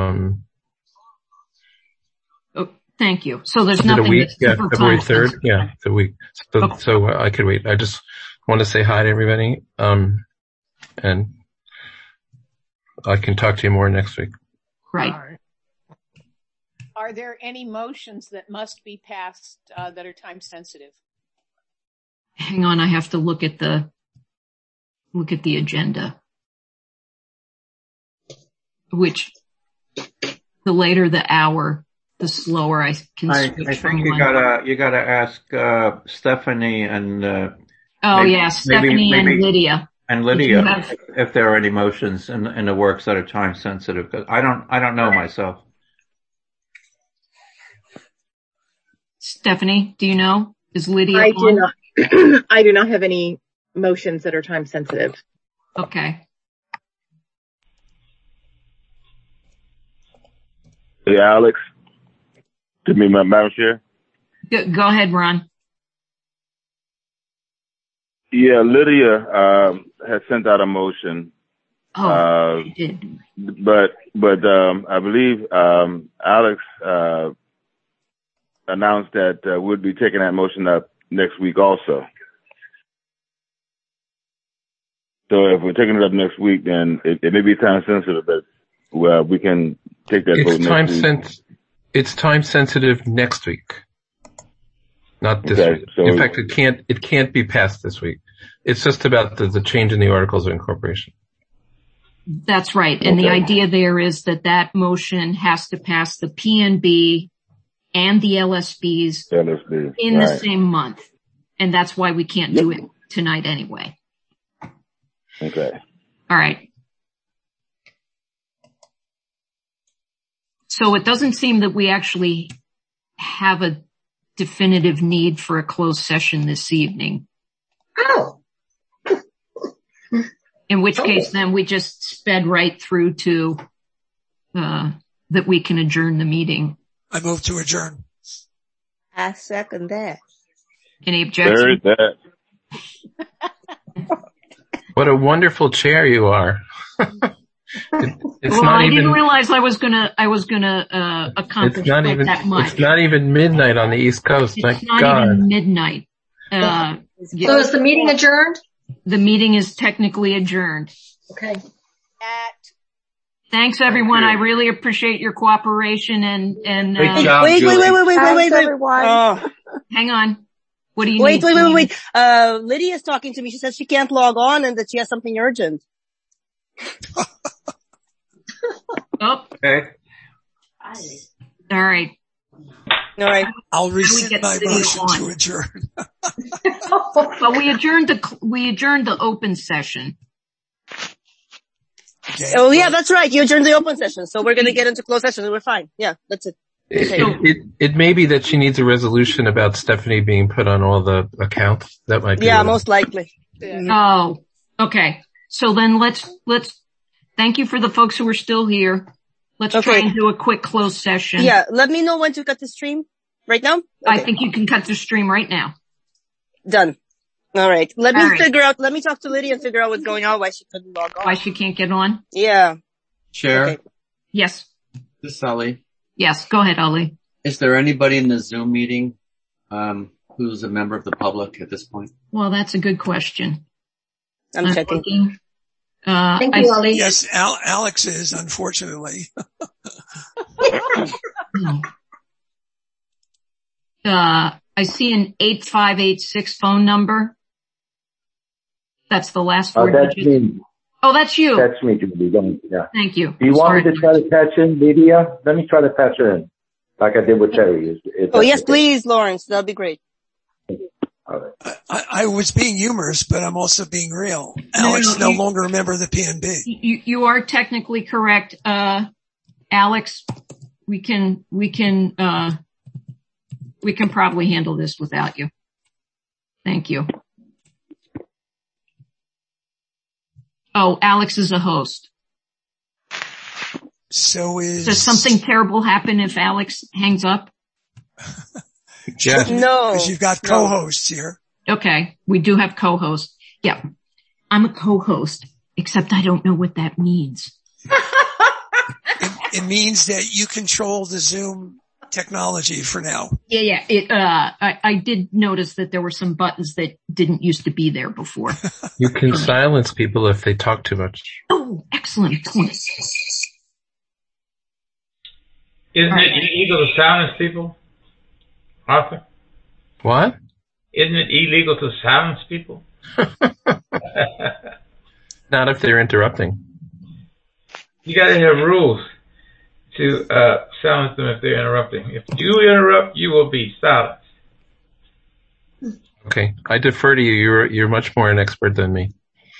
Thank you. So there's nothing. A week, February 3rd. Yeah, the week. So I could wait. I just want to say hi to everybody. And I can talk to you more next week. Right. Are there any motions that must be passed that are time sensitive? Hang on, I have to look at the agenda. Which, the later the hour, the slower I can switch. I think you gotta ask Stephanie and Stephanie and Lydia. And Lydia, if there are any motions in the works that are time sensitive, because I don't know myself. Stephanie, do you know? Is Lydia I do not. I do not have any motions that are time sensitive. Okay. Hey, Alex. To me, Madam Chair. Go ahead, Ron. Yeah, Lydia has sent out a motion. She did. But I believe Alex announced that we'll be taking that motion up next week also. So if we're taking it up next week, then it may be time sensitive, but we can take that vote next week. It's time sensitive next week, not this week. So in fact, it can't be passed this week. It's just about the change in the articles of incorporation. That's right. And the idea there is that motion has to pass the PNB and the LSBs in the same month. And that's why we can't do it tonight anyway. Okay. All right. So it doesn't seem that we actually have a definitive need for a closed session this evening. Oh. In which case then we just sped right through to that we can adjourn the meeting. I move to adjourn. I second that. Any objection? What a wonderful chair you are. I didn't realize I was gonna accomplish that much. It's not even midnight on the East Coast. Thank God. It's not even midnight. So is the meeting adjourned? The meeting is technically adjourned. Okay. Thanks everyone. I really appreciate your cooperation and Great job, wait. Hang on. What do you need? Wait. Lydia's talking to me. She says she can't log on and that she has something urgent. Okay. All right. I'll rescind my motion to adjourn. But we adjourned the open session. Okay. Oh yeah, that's right. You adjourned the open session. So we're going to get into closed session and we're fine. Yeah, that's it. It may be that she needs a resolution about Stephanie being put on all the accounts. That might be. Yeah, most likely. Oh, okay. So then let's thank you for the folks who are still here. Let's try and do a quick closed session. Yeah, let me know when to cut the stream. Right now? Okay. I think you can cut the stream right now. Done. All right. Let me talk to Lydia and figure out what's going on, why she couldn't log on. Why she can't get on? Yeah. Chair? Okay. Yes. This is Ali. Yes, go ahead, Ali. Is there anybody in the Zoom meeting, who's a member of the public at this point? Well, that's a good question. I'm checking. Thank you, Ali. Yes, Alex is, unfortunately. I see an 8586 phone number. That's the last four digits. Me. Oh, that's you. That's me, Julie. Yeah. Thank you. Do you want me to try to patch in Lydia? Let me try to patch her in, like I did with Terry. Yes, please, Lawrence. That'd be great. All right. I was being humorous, but I'm also being real. Alex is no longer a member of the PNB. You are technically correct. Alex, we can probably handle this without you. Thank you. Oh, Alex is a host. Does something terrible happen if Alex hangs up? Jeff, no. Because you've got co-hosts here. Okay. We do have co-hosts. Yeah. I'm a co-host, except I don't know what that means. It means that you control the Zoom technology for now. Yeah. I did notice that there were some buttons that didn't used to be there before. You can silence people if they talk too much. Oh, excellent. Isn't it illegal to silence people, Arthur? What? Isn't it illegal to silence people? Not if they're interrupting. You got to have rules to silence them if they're interrupting. If you interrupt, you will be silenced. Okay, I defer to you. You're much more an expert than me.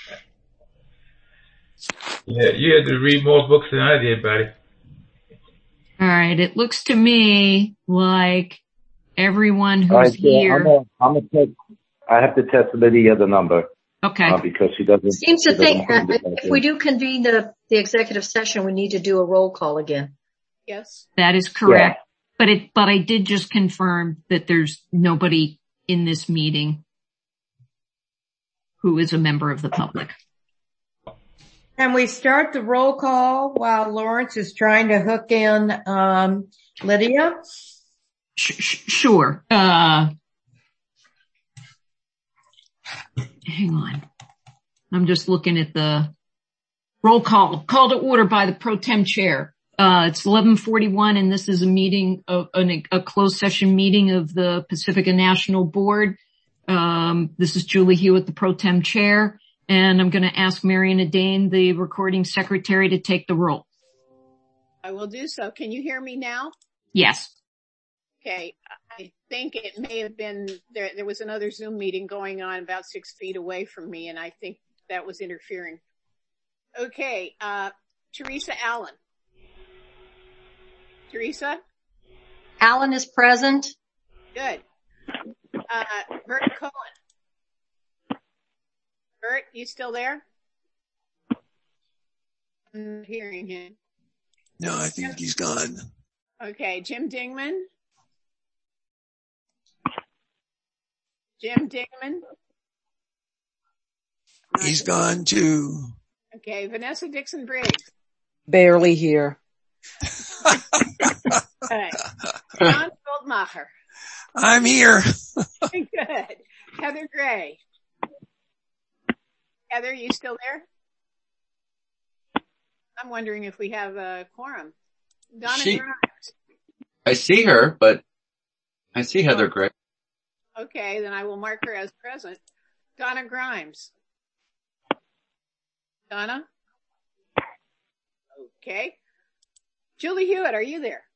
Yeah, you had to read more books than I did, buddy. All right. It looks to me like everyone who's here. I have to test Lydia the number. Okay. Because she doesn't. Seems to think if we do convene the executive session, we need to do a roll call again. Yes. That is correct. Yeah. But I did just confirm that there's nobody in this meeting who is a member of the public. Can we start the roll call while Lawrence is trying to hook in Lydia? Sure. Hang on. I'm just looking at the roll call to order by the pro tem chair. It's 11:41 and this is a meeting a closed session meeting of the Pacifica National Board. This is Julie Hewitt, the pro tem chair. And I'm going to ask Marion Adane, the recording secretary, to take the roll. I will do so. Can you hear me now? Yes. Okay. I think it may have been, there was another Zoom meeting going on about 6 feet away from me, and I think that was interfering. Okay. Teresa Allen. Teresa? Allen is present. Good. Bert Cohen. Bert, you still there? I'm hearing him. No, I think he's gone. Okay, Jim Dingman. Jim Dingman. He's gone too. Okay, Vanessa Dixon Briggs. Barely here. Okay. John Goldmacher. I'm here. Good. Heather Gray. Heather, you still there? I'm wondering if we have a quorum. Donna Grimes. I see her, but I see Heather Gray. Okay, then I will mark her as present. Donna Grimes. Donna? Okay. Julie Hewitt, are you there?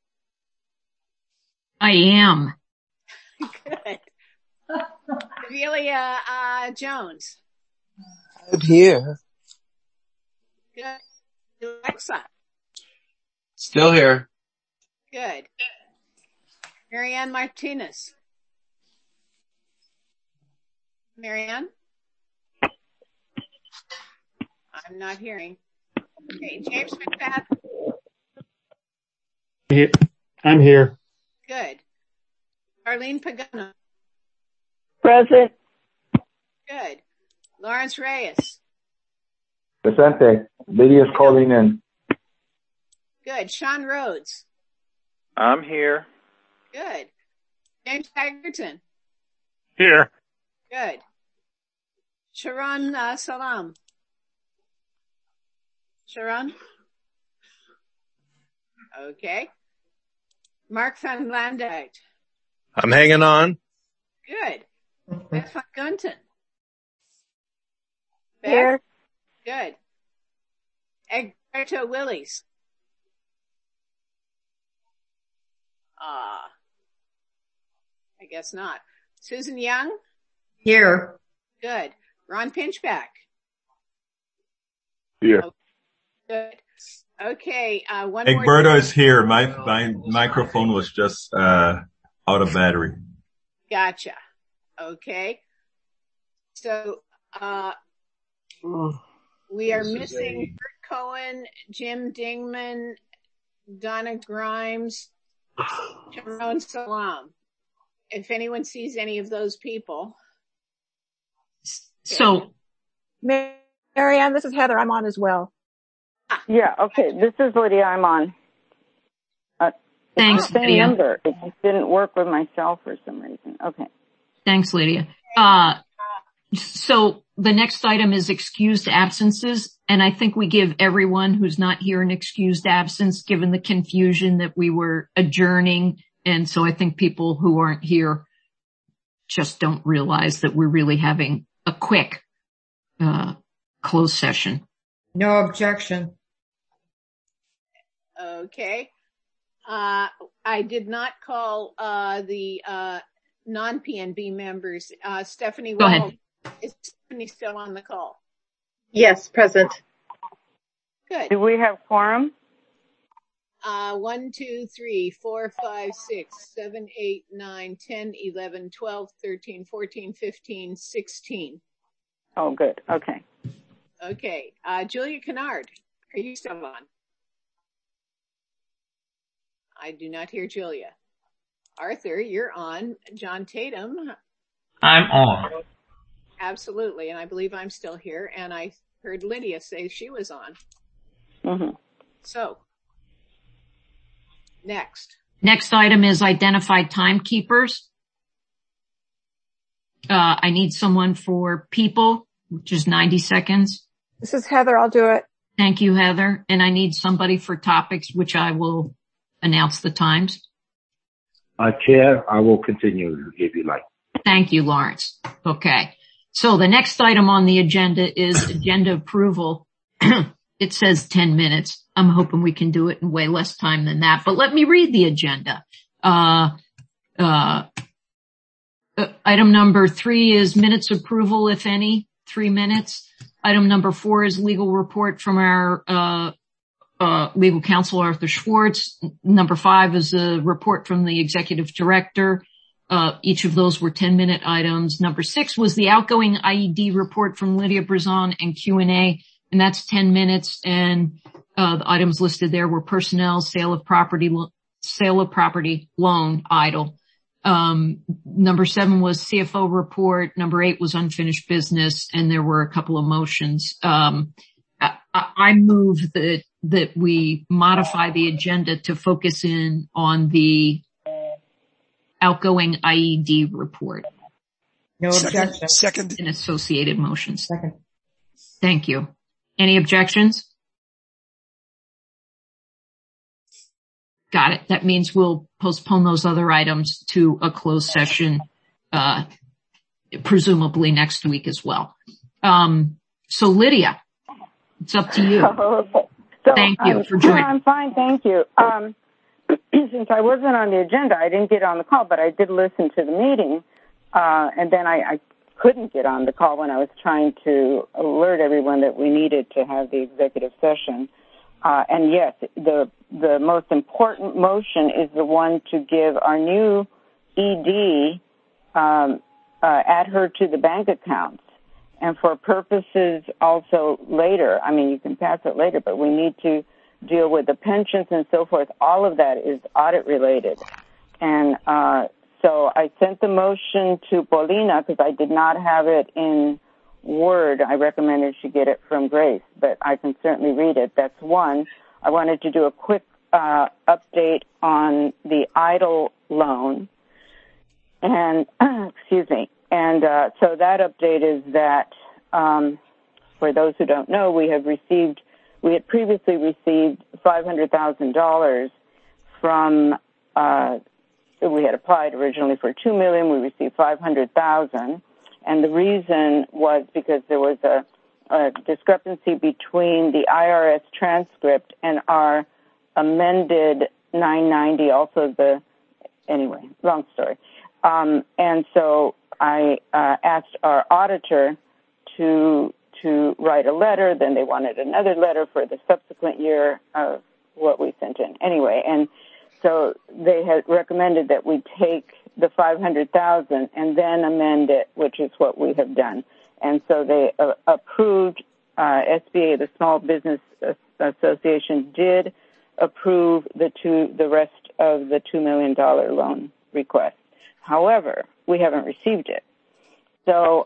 I am. Good. Delia Jones. I'm here. Good. Alexa. Still here. Good. Marianne Martinez. Marianne? I'm not hearing. Okay, James McFadden. I'm here. Good. Arlene Pagano. Present. Good. Lawrence Reyes. Presente. Lydia's calling in. Good. Sean Rhodes. I'm here. Good. James Hagerton. Here. Good. Sharon Salam. Sharon? Okay. Mark van Landijk. I'm hanging on. Good. Beth van Gunten. Here. Good. Egberto Willies. I guess not. Susan Young? Here. Good. Ron Pinchback? Here. Oh, good. Okay, one more. Egberto is here. My microphone was just out of battery. Gotcha. Okay. So, we are missing Bert Cohen, Jim Dingman, Donna Grimes, Sharon Salam. If anyone sees any of those people. So, Marianne, this is Heather. I'm on as well. Yeah, okay. This is Lydia. I'm on. Thanks, it's the same Lydia. number. It just didn't work with my cell for some reason. Okay. Thanks, Lydia. So the next item is excused absences, and I think we give everyone who's not here an excused absence, given the confusion that we were adjourning. And so I think people who aren't here just don't realize that we're really having a quick closed session. No objection. Okay. I did not call the non-PNB members. Stephanie, go ahead. Is Stephanie still on the call? Yes, present. Good. Do we have quorum? 1, 2, 3, 4, 5, 6, 7, 8, 9, 10, 11, 12, 13, 14, 15, 16. Oh, good. Okay. Okay. Julia Kennard, are you still on? I do not hear Julia. Arthur, you're on. John Tatum. I'm on. Absolutely. And I believe I'm still here. And I heard Lydia say she was on. Mm-hmm. So, next. Next item is identified timekeepers. I need someone for people, which is 90 seconds. This is Heather. I'll do it. Thank you, Heather. And I need somebody for topics, which I will announce the times. Chair, I will continue if you like. Thank you, Lawrence. Okay. So the next item on the agenda is agenda approval. It says 10 minutes. I'm hoping we can do it in way less time than that, but let me read the agenda. Item number 3 is minutes approval, if any, 3 minutes. Item number 4 is legal report from our, legal counsel, Arthur Schwartz. Number 5 is a report from the executive director. Each of those were 10-minute items. Number 6 was the outgoing IED report from Lydia Brazon and Q&A, and that's 10 minutes. And the items listed there were personnel, sale of property, loan, idle. Number 7 was CFO report. Number 8 was unfinished business, and there were a couple of motions. I move that we modify the agenda to focus in on the outgoing IED report. No objection. Second. And associated motions. Second. Thank you. Any objections? Got it. That means we'll postpone those other items to a closed session, presumably next week as well. So Lydia, it's up to you. Okay. So thank you for joining. I'm fine, thank you. Since I wasn't on the agenda, I didn't get on the call, but I did listen to the meeting, and then I couldn't get on the call when I was trying to alert everyone that we needed to have the executive session. And yes, the most important motion is the one to give our new ED, add her to the bank accounts. And for purposes also later, I mean, you can pass it later, but we need to deal with the pensions and so forth. All of that is audit related. And so I sent the motion to Paulina because I did not have it in Word. I recommended she get it from Grace, but I can certainly read it. That's one. I wanted to do a quick update on the idle loan. And, excuse me. And so that update is that, for those who don't know, we had previously received $500,000 from, we had applied originally for $2 million. We received $500,000. And the reason was because there was a discrepancy between the IRS transcript and our amended 990, anyway, long story. And so I asked our auditor to write a letter. Then they wanted another letter for the subsequent year of what we sent in. Anyway, and so they had recommended that we take the $500,000 and then amend it, which is what we have done. And so they approved, SBA, the Small Business Association, did approve the rest of the $2 million loan request. However, we haven't received it. So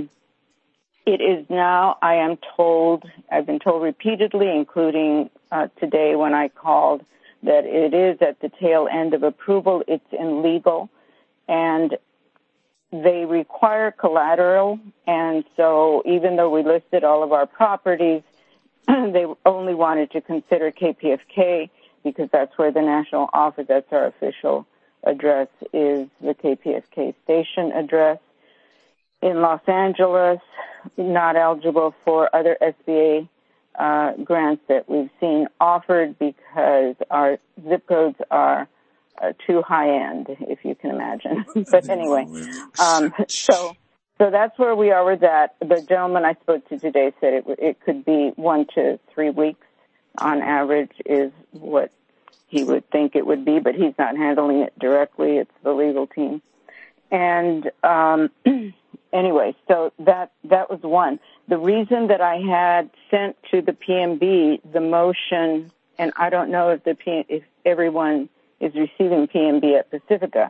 it is now, I've been told repeatedly, including today when I called that it is at the tail end of approval. It's in legal, and they require collateral. And so even though we listed all of our properties, they only wanted to consider KPFK because that's where the national office, that's our official address, is the KPFK station address. In Los Angeles, not eligible for other SBA grants that we've seen offered because our zip codes are too high end, if you can imagine. But anyway, so that's where we are with that. The gentleman I spoke to today said it could be 1 to 3 weeks on average is what he would think it would be, but he's not handling it directly. It's the legal team. And anyway, so that was one. The reason that I had sent to the PMB the motion, and I don't know if everyone is receiving PMB at Pacifica,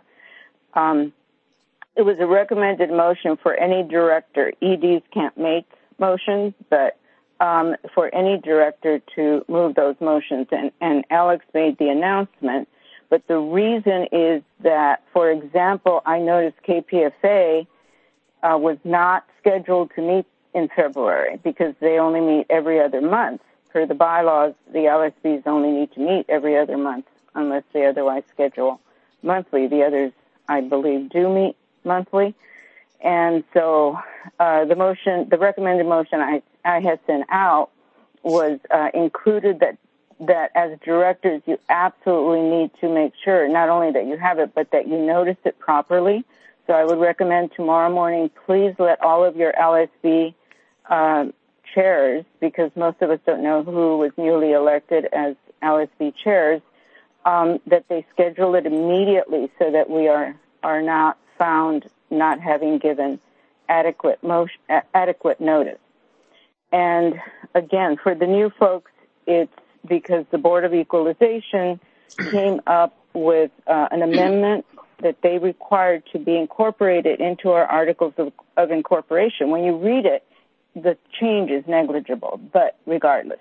it was a recommended motion for any director. EDs can't make motions, but for any director to move those motions. And Alex made the announcement. But the reason is that, for example, I noticed KPFA was not scheduled to meet in February because they only meet every other month. Per the bylaws, the LSBs only need to meet every other month unless they otherwise schedule monthly. The others, I believe, do meet monthly. And so the recommended motion I had sent out was included that as directors, you absolutely need to make sure not only that you have it, but that you notice it properly. So I would recommend tomorrow morning, please let all of your LSB chairs, because most of us don't know who was newly elected as LSB chairs, that they schedule it immediately so that we are not found not having given adequate notice. And again, for the new folks, it's because the Board of Equalization came up with an amendment that they required to be incorporated into our articles of incorporation. When you read it, the change is negligible, but regardless.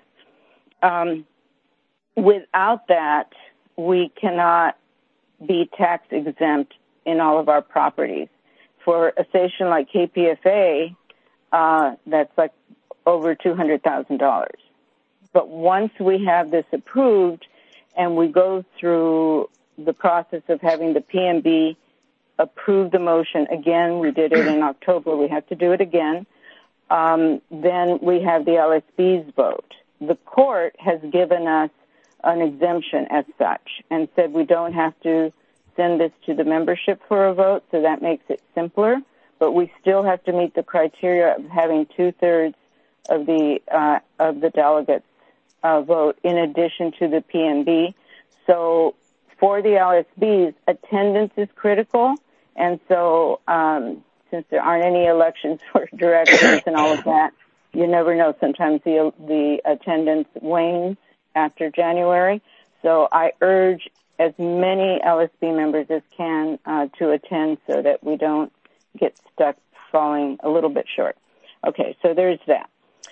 Without that, we cannot be tax exempt in all of our properties. For a station like KPFA, that's like over $200,000. But once we have this approved and we go through the process of having the PMB approve the motion again, we did it in October, we have to do it again, then we have the LSB's vote. The court has given us an exemption as such and said we don't have to send this to the membership for a vote, so that makes it simpler, but we still have to meet the criteria of having 2/3 of the delegates vote in addition to the PMB. So for the LSBs, attendance is critical, and so since there aren't any elections for directors and all of that, you never know. Sometimes the attendance wanes after January. So I urge as many LSB members as can to attend so that we don't get stuck falling a little bit short. Okay, so there's that.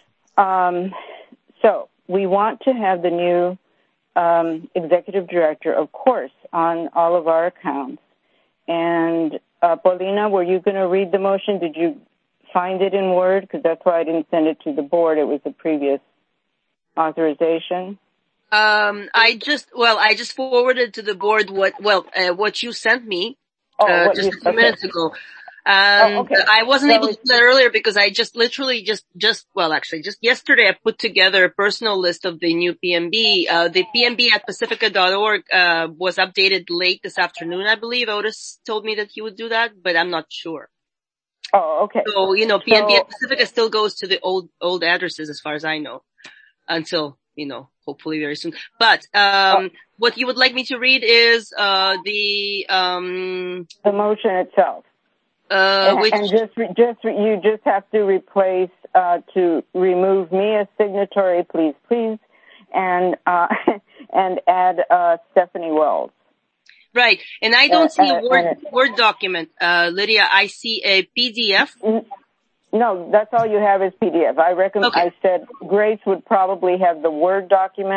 So we want to have the new executive director, of course, on all of our accounts. And Paulina, were you going to read the motion? Did you find it in Word? Because that's why I didn't send it to the board. It was a previous authorization. I just forwarded to the board what you sent me just a few minutes ago. Okay. I wasn't able to do that earlier because I just literally just yesterday I put together a personal list of the new PMB. The PMB at pacifica.org, was updated late this afternoon, I believe. Otis told me that he would do that, but I'm not sure. Oh, okay. So, PMB at Pacifica still goes to the old addresses as far as I know until, hopefully very soon. But, what you would like me to read is, the motion itself. You just have to replace, to remove me as signatory, please, and add, Stephanie Wells. Right. And I don't see a Word document, Lydia. I see a PDF. No, that's all you have is PDF. I said Grace would probably have the Word document,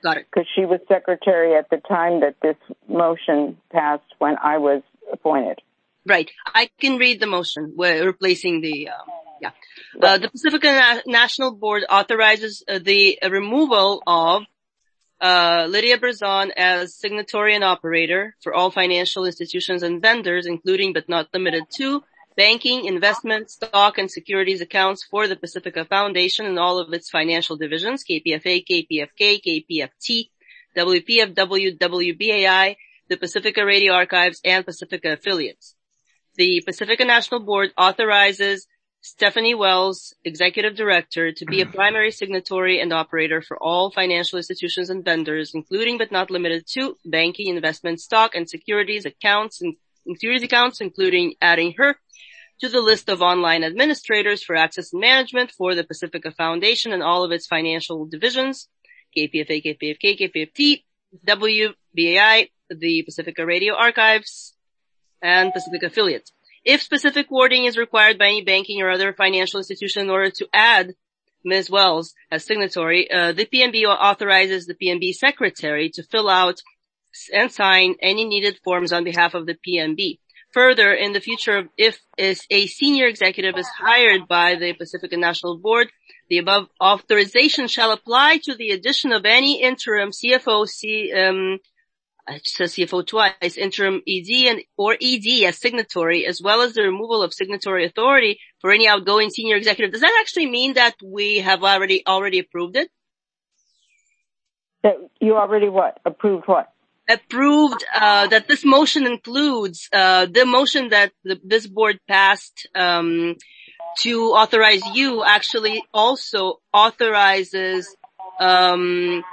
Got it. Because she was secretary at the time that this motion passed when I was appointed. Right. I can read the motion. We're replacing the, the Pacifica National Board authorizes the removal of Lydia Brazon as signatory and operator for all financial institutions and vendors, including but not limited to banking, investment, stock, and securities accounts for the Pacifica Foundation and all of its financial divisions, KPFA, KPFK, KPFT, WPFW, WBAI, the Pacifica Radio Archives, and Pacifica affiliates. The Pacifica National Board authorizes Stephanie Wells, Executive Director, to be a primary signatory and operator for all financial institutions and vendors, including but not limited to banking, investment, stock, and securities accounts, including adding her to the list of online administrators for access and management for the Pacifica Foundation and all of its financial divisions, KPFA, KPFK, KPFT, WBAI, the Pacifica Radio Archives, and Pacifica affiliates. If specific wording is required by any banking or other financial institution in order to add Ms. Wells as signatory, the PNB authorizes the PNB secretary to fill out and sign any needed forms on behalf of the PNB. Further, in the future, if a senior executive is hired by the Pacifica National Board, the above authorization shall apply to the addition of any interim CFO, it says CFO twice, interim ED or ED as signatory, as well as the removal of signatory authority for any outgoing senior executive. Does that actually mean that we have already approved it? That you already what? Approved what? Approved, that this motion includes, the motion that this board passed, to authorize you actually also authorizes, the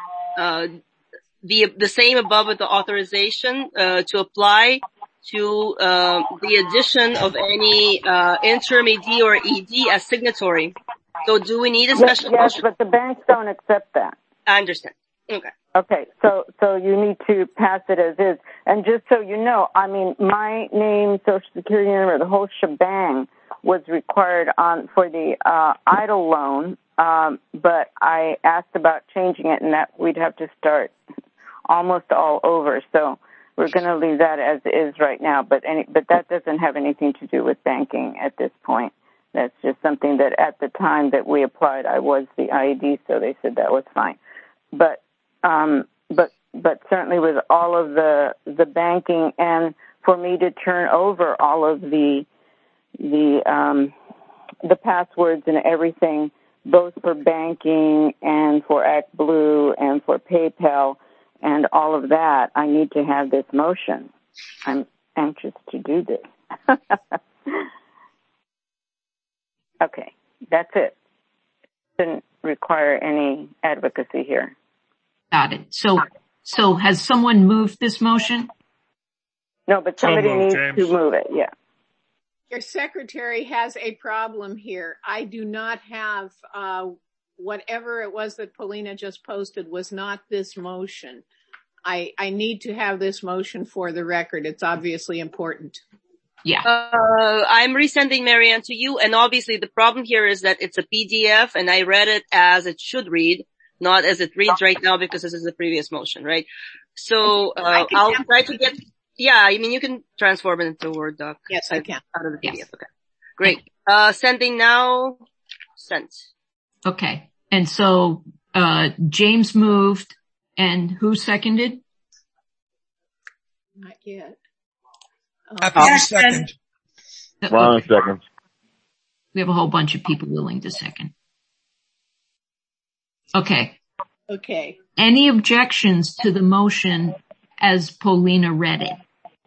same above with the authorization, to apply to, the addition of any, interim ED or ED as signatory. So do we need a special motion? Yes, but the banks don't accept that. I understand. Okay. Okay, so you need to pass it as is. And just so you know, I mean, my name, Social Security number, the whole shebang was required for the EIDL loan, but I asked about changing it and that we'd have to start almost all over. So we're going to leave that as is right now, but that doesn't have anything to do with banking at this point. That's just something that at the time that we applied, I was the IED, so they said that was fine. But certainly with all of the banking and for me to turn over all of the passwords and everything, both for banking and for ActBlue and for PayPal and all of that, I need to have this motion. I'm anxious to do this. Okay, that's it. Didn't require any advocacy here. Got it. So has someone moved this motion? No, but somebody needs to move it. Yeah. Your secretary has a problem here. I do not have, whatever it was that Paulina just posted was not this motion. I need to have this motion for the record. It's obviously important. Yeah. I'm resending Marianne to you, and obviously the problem here is that it's a PDF and I read it as it should read, not as it reads right now because this is the previous motion, right? So, I'll try to get, you can transform it into a Word doc. Yes, I can. Out of the PDF. Yes. Okay. Great. Sending now. Sent. Okay. And so, James moved and who seconded? Not yet. Happy second. Ron second. We have a whole bunch of people willing to second. Okay. Okay. Any objections to the motion as Paulina read it?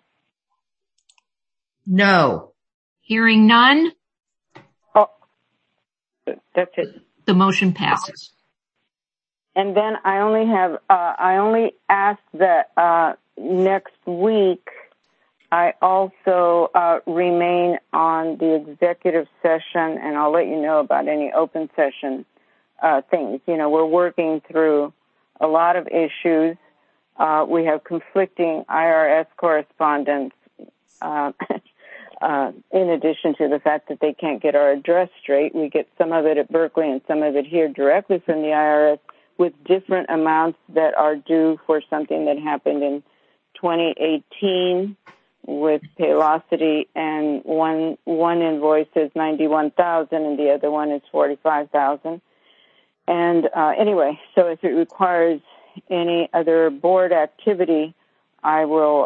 No. Hearing none? Oh, that's it. The motion passes. And then I only asked that, next week, I also remain on the executive session, and I'll let you know about any open session things. You know, we're working through a lot of issues. We have conflicting IRS correspondence, in addition to the fact that they can't get our address straight. We get some of it at Berkeley and some of it here directly from the IRS. with different amounts that are due for something that happened in 2018 with Paylocity, and one invoice is $91,000 and the other one is $45,000. And anyway, so if it requires any other board activity, I will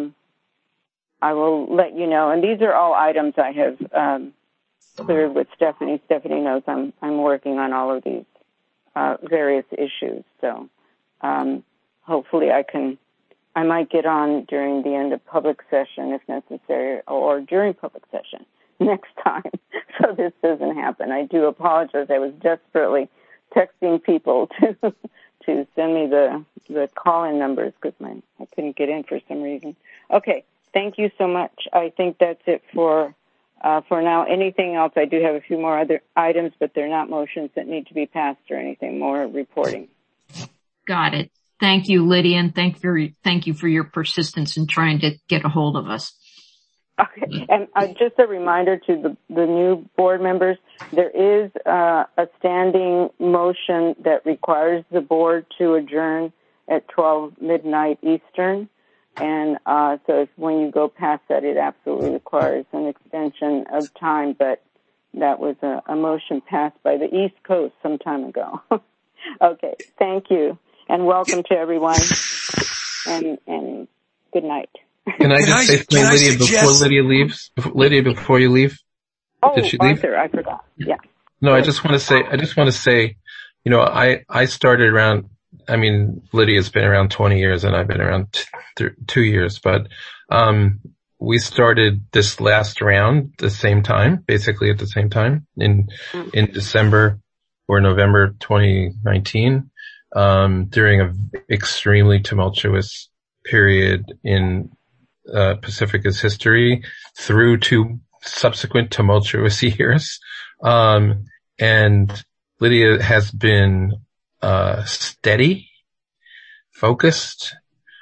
let you know. And these are all items I have cleared with Stephanie. Stephanie knows I'm working on all of these various issues. So hopefully I might get on during the end of public session if necessary, or during public session next time, so this doesn't happen. I do apologize. I was desperately texting people to send me the call-in numbers because I couldn't get in for some reason. Okay, thank you so much. I think that's it for now. Anything else? I do have a few more other items, but they're not motions that need to be passed or anything more reporting. Got it. Thank you, Lydia, and thank you for your persistence in trying to get a hold of us. Okay, and just a reminder to the new board members, there is a standing motion that requires the board to adjourn at 12 midnight Eastern, and so when you go past that, it absolutely requires an extension of time, but that was a motion passed by the East Coast some time ago. Okay, thank you. And welcome to everyone, and good night. Can I just say something, Lydia, before Lydia leaves? Lydia, before you leave? Oh, did she leave? Arthur, I forgot. Yeah. No, I just want to say, you know, I started around, I mean, Lydia's been around 20 years and I've been around 2 years, but, we started this last round the same time, basically at the same time in December or November 2019. During an extremely tumultuous period in Pacifica's history through to subsequent tumultuous years. And Lydia has been steady, focused,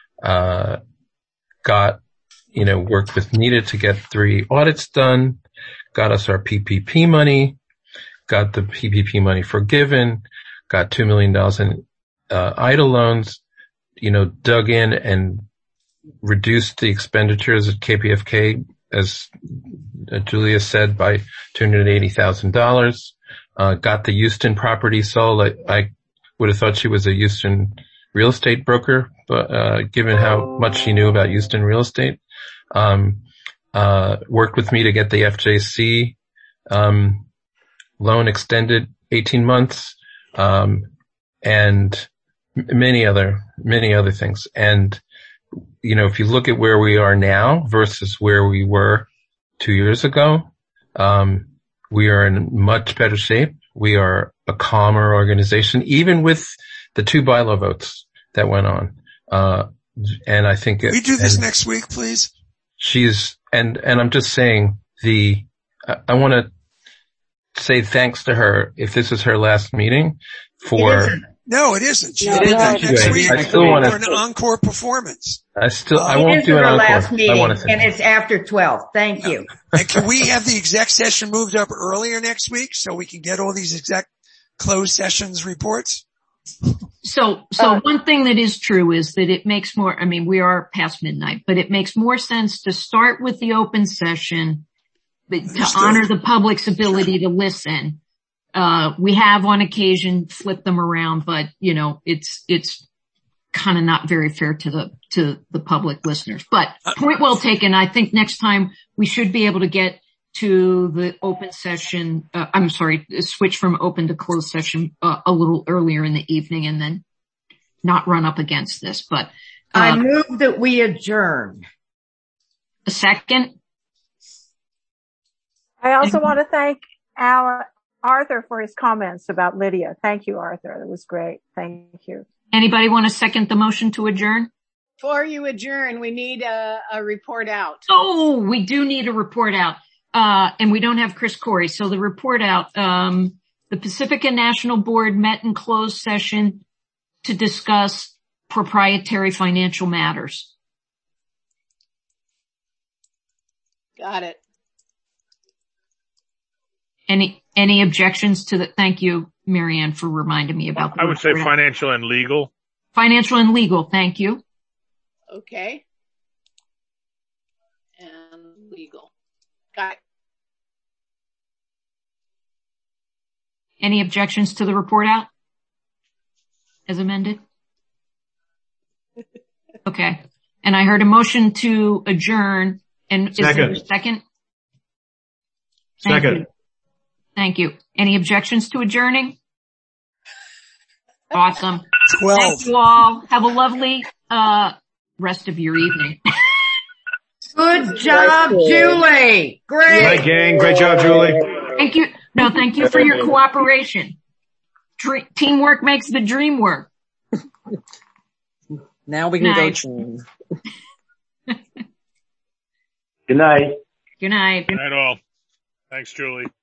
worked with Nita to get 3 audits done, got us our PPP money, got the PPP money forgiven, got $2 million in EIDL loans, dug in and reduced the expenditures at KPFK, as Julia said, by $280,000. Got the Houston property sold. I would have thought she was a Houston real estate broker, but given how much she knew about Houston real estate. Worked with me to get the FJC loan extended 18 months, and many other things. And, if you look at where we are now versus where we were 2 years ago, we are in much better shape. We are a calmer organization, even with the 2 bylaw votes that went on. And I think we do this next week, please. And I'm just saying I want to say thanks to her if this is her last meeting for. No, it isn't. She's next week for an encore performance. I won't do an encore. Last meeting, and it's after 12. Thank you. And can we have the exec session moved up earlier next week so we can get all these exec closed sessions reports? So one thing that is true is that it makes more, we are past midnight, but it makes more sense to start with the open session, to honor the public's ability to listen. We have on occasion flipped them around, but it's kind of not very fair to the public listeners. But point well taken. I think next time we should be able to get to the open session, switch from open to closed session a little earlier in the evening and then not run up against this. But I move that we adjourn. A second. I also want to thank Arthur for his comments about Lydia. Thank you, Arthur. That was great. Thank you. Anybody want to second the motion to adjourn? Before you adjourn, we need a report out. Oh, we do need a report out. And we don't have Chris Corey. So the report out, the Pacifica National Board met in closed session to discuss proprietary financial matters. Got it. Any objections to that? Thank you, Marianne, for reminding me about that. I would say financial and legal. Financial and legal. Thank you. Okay. And legal. Got it. Any objections to the report out as amended? Okay. And I heard a motion to adjourn. And is there a second? Second. Thank you. Any objections to adjourning? Awesome. 12. Thank you all. Have a lovely rest of your evening. Good job, Julie. Great. Good night, gang. Great job, Julie. Thank you. No, thank you for your cooperation. Teamwork makes the dream work. Now we can go team. Good night. Good night. Good night all. Thanks, Julie.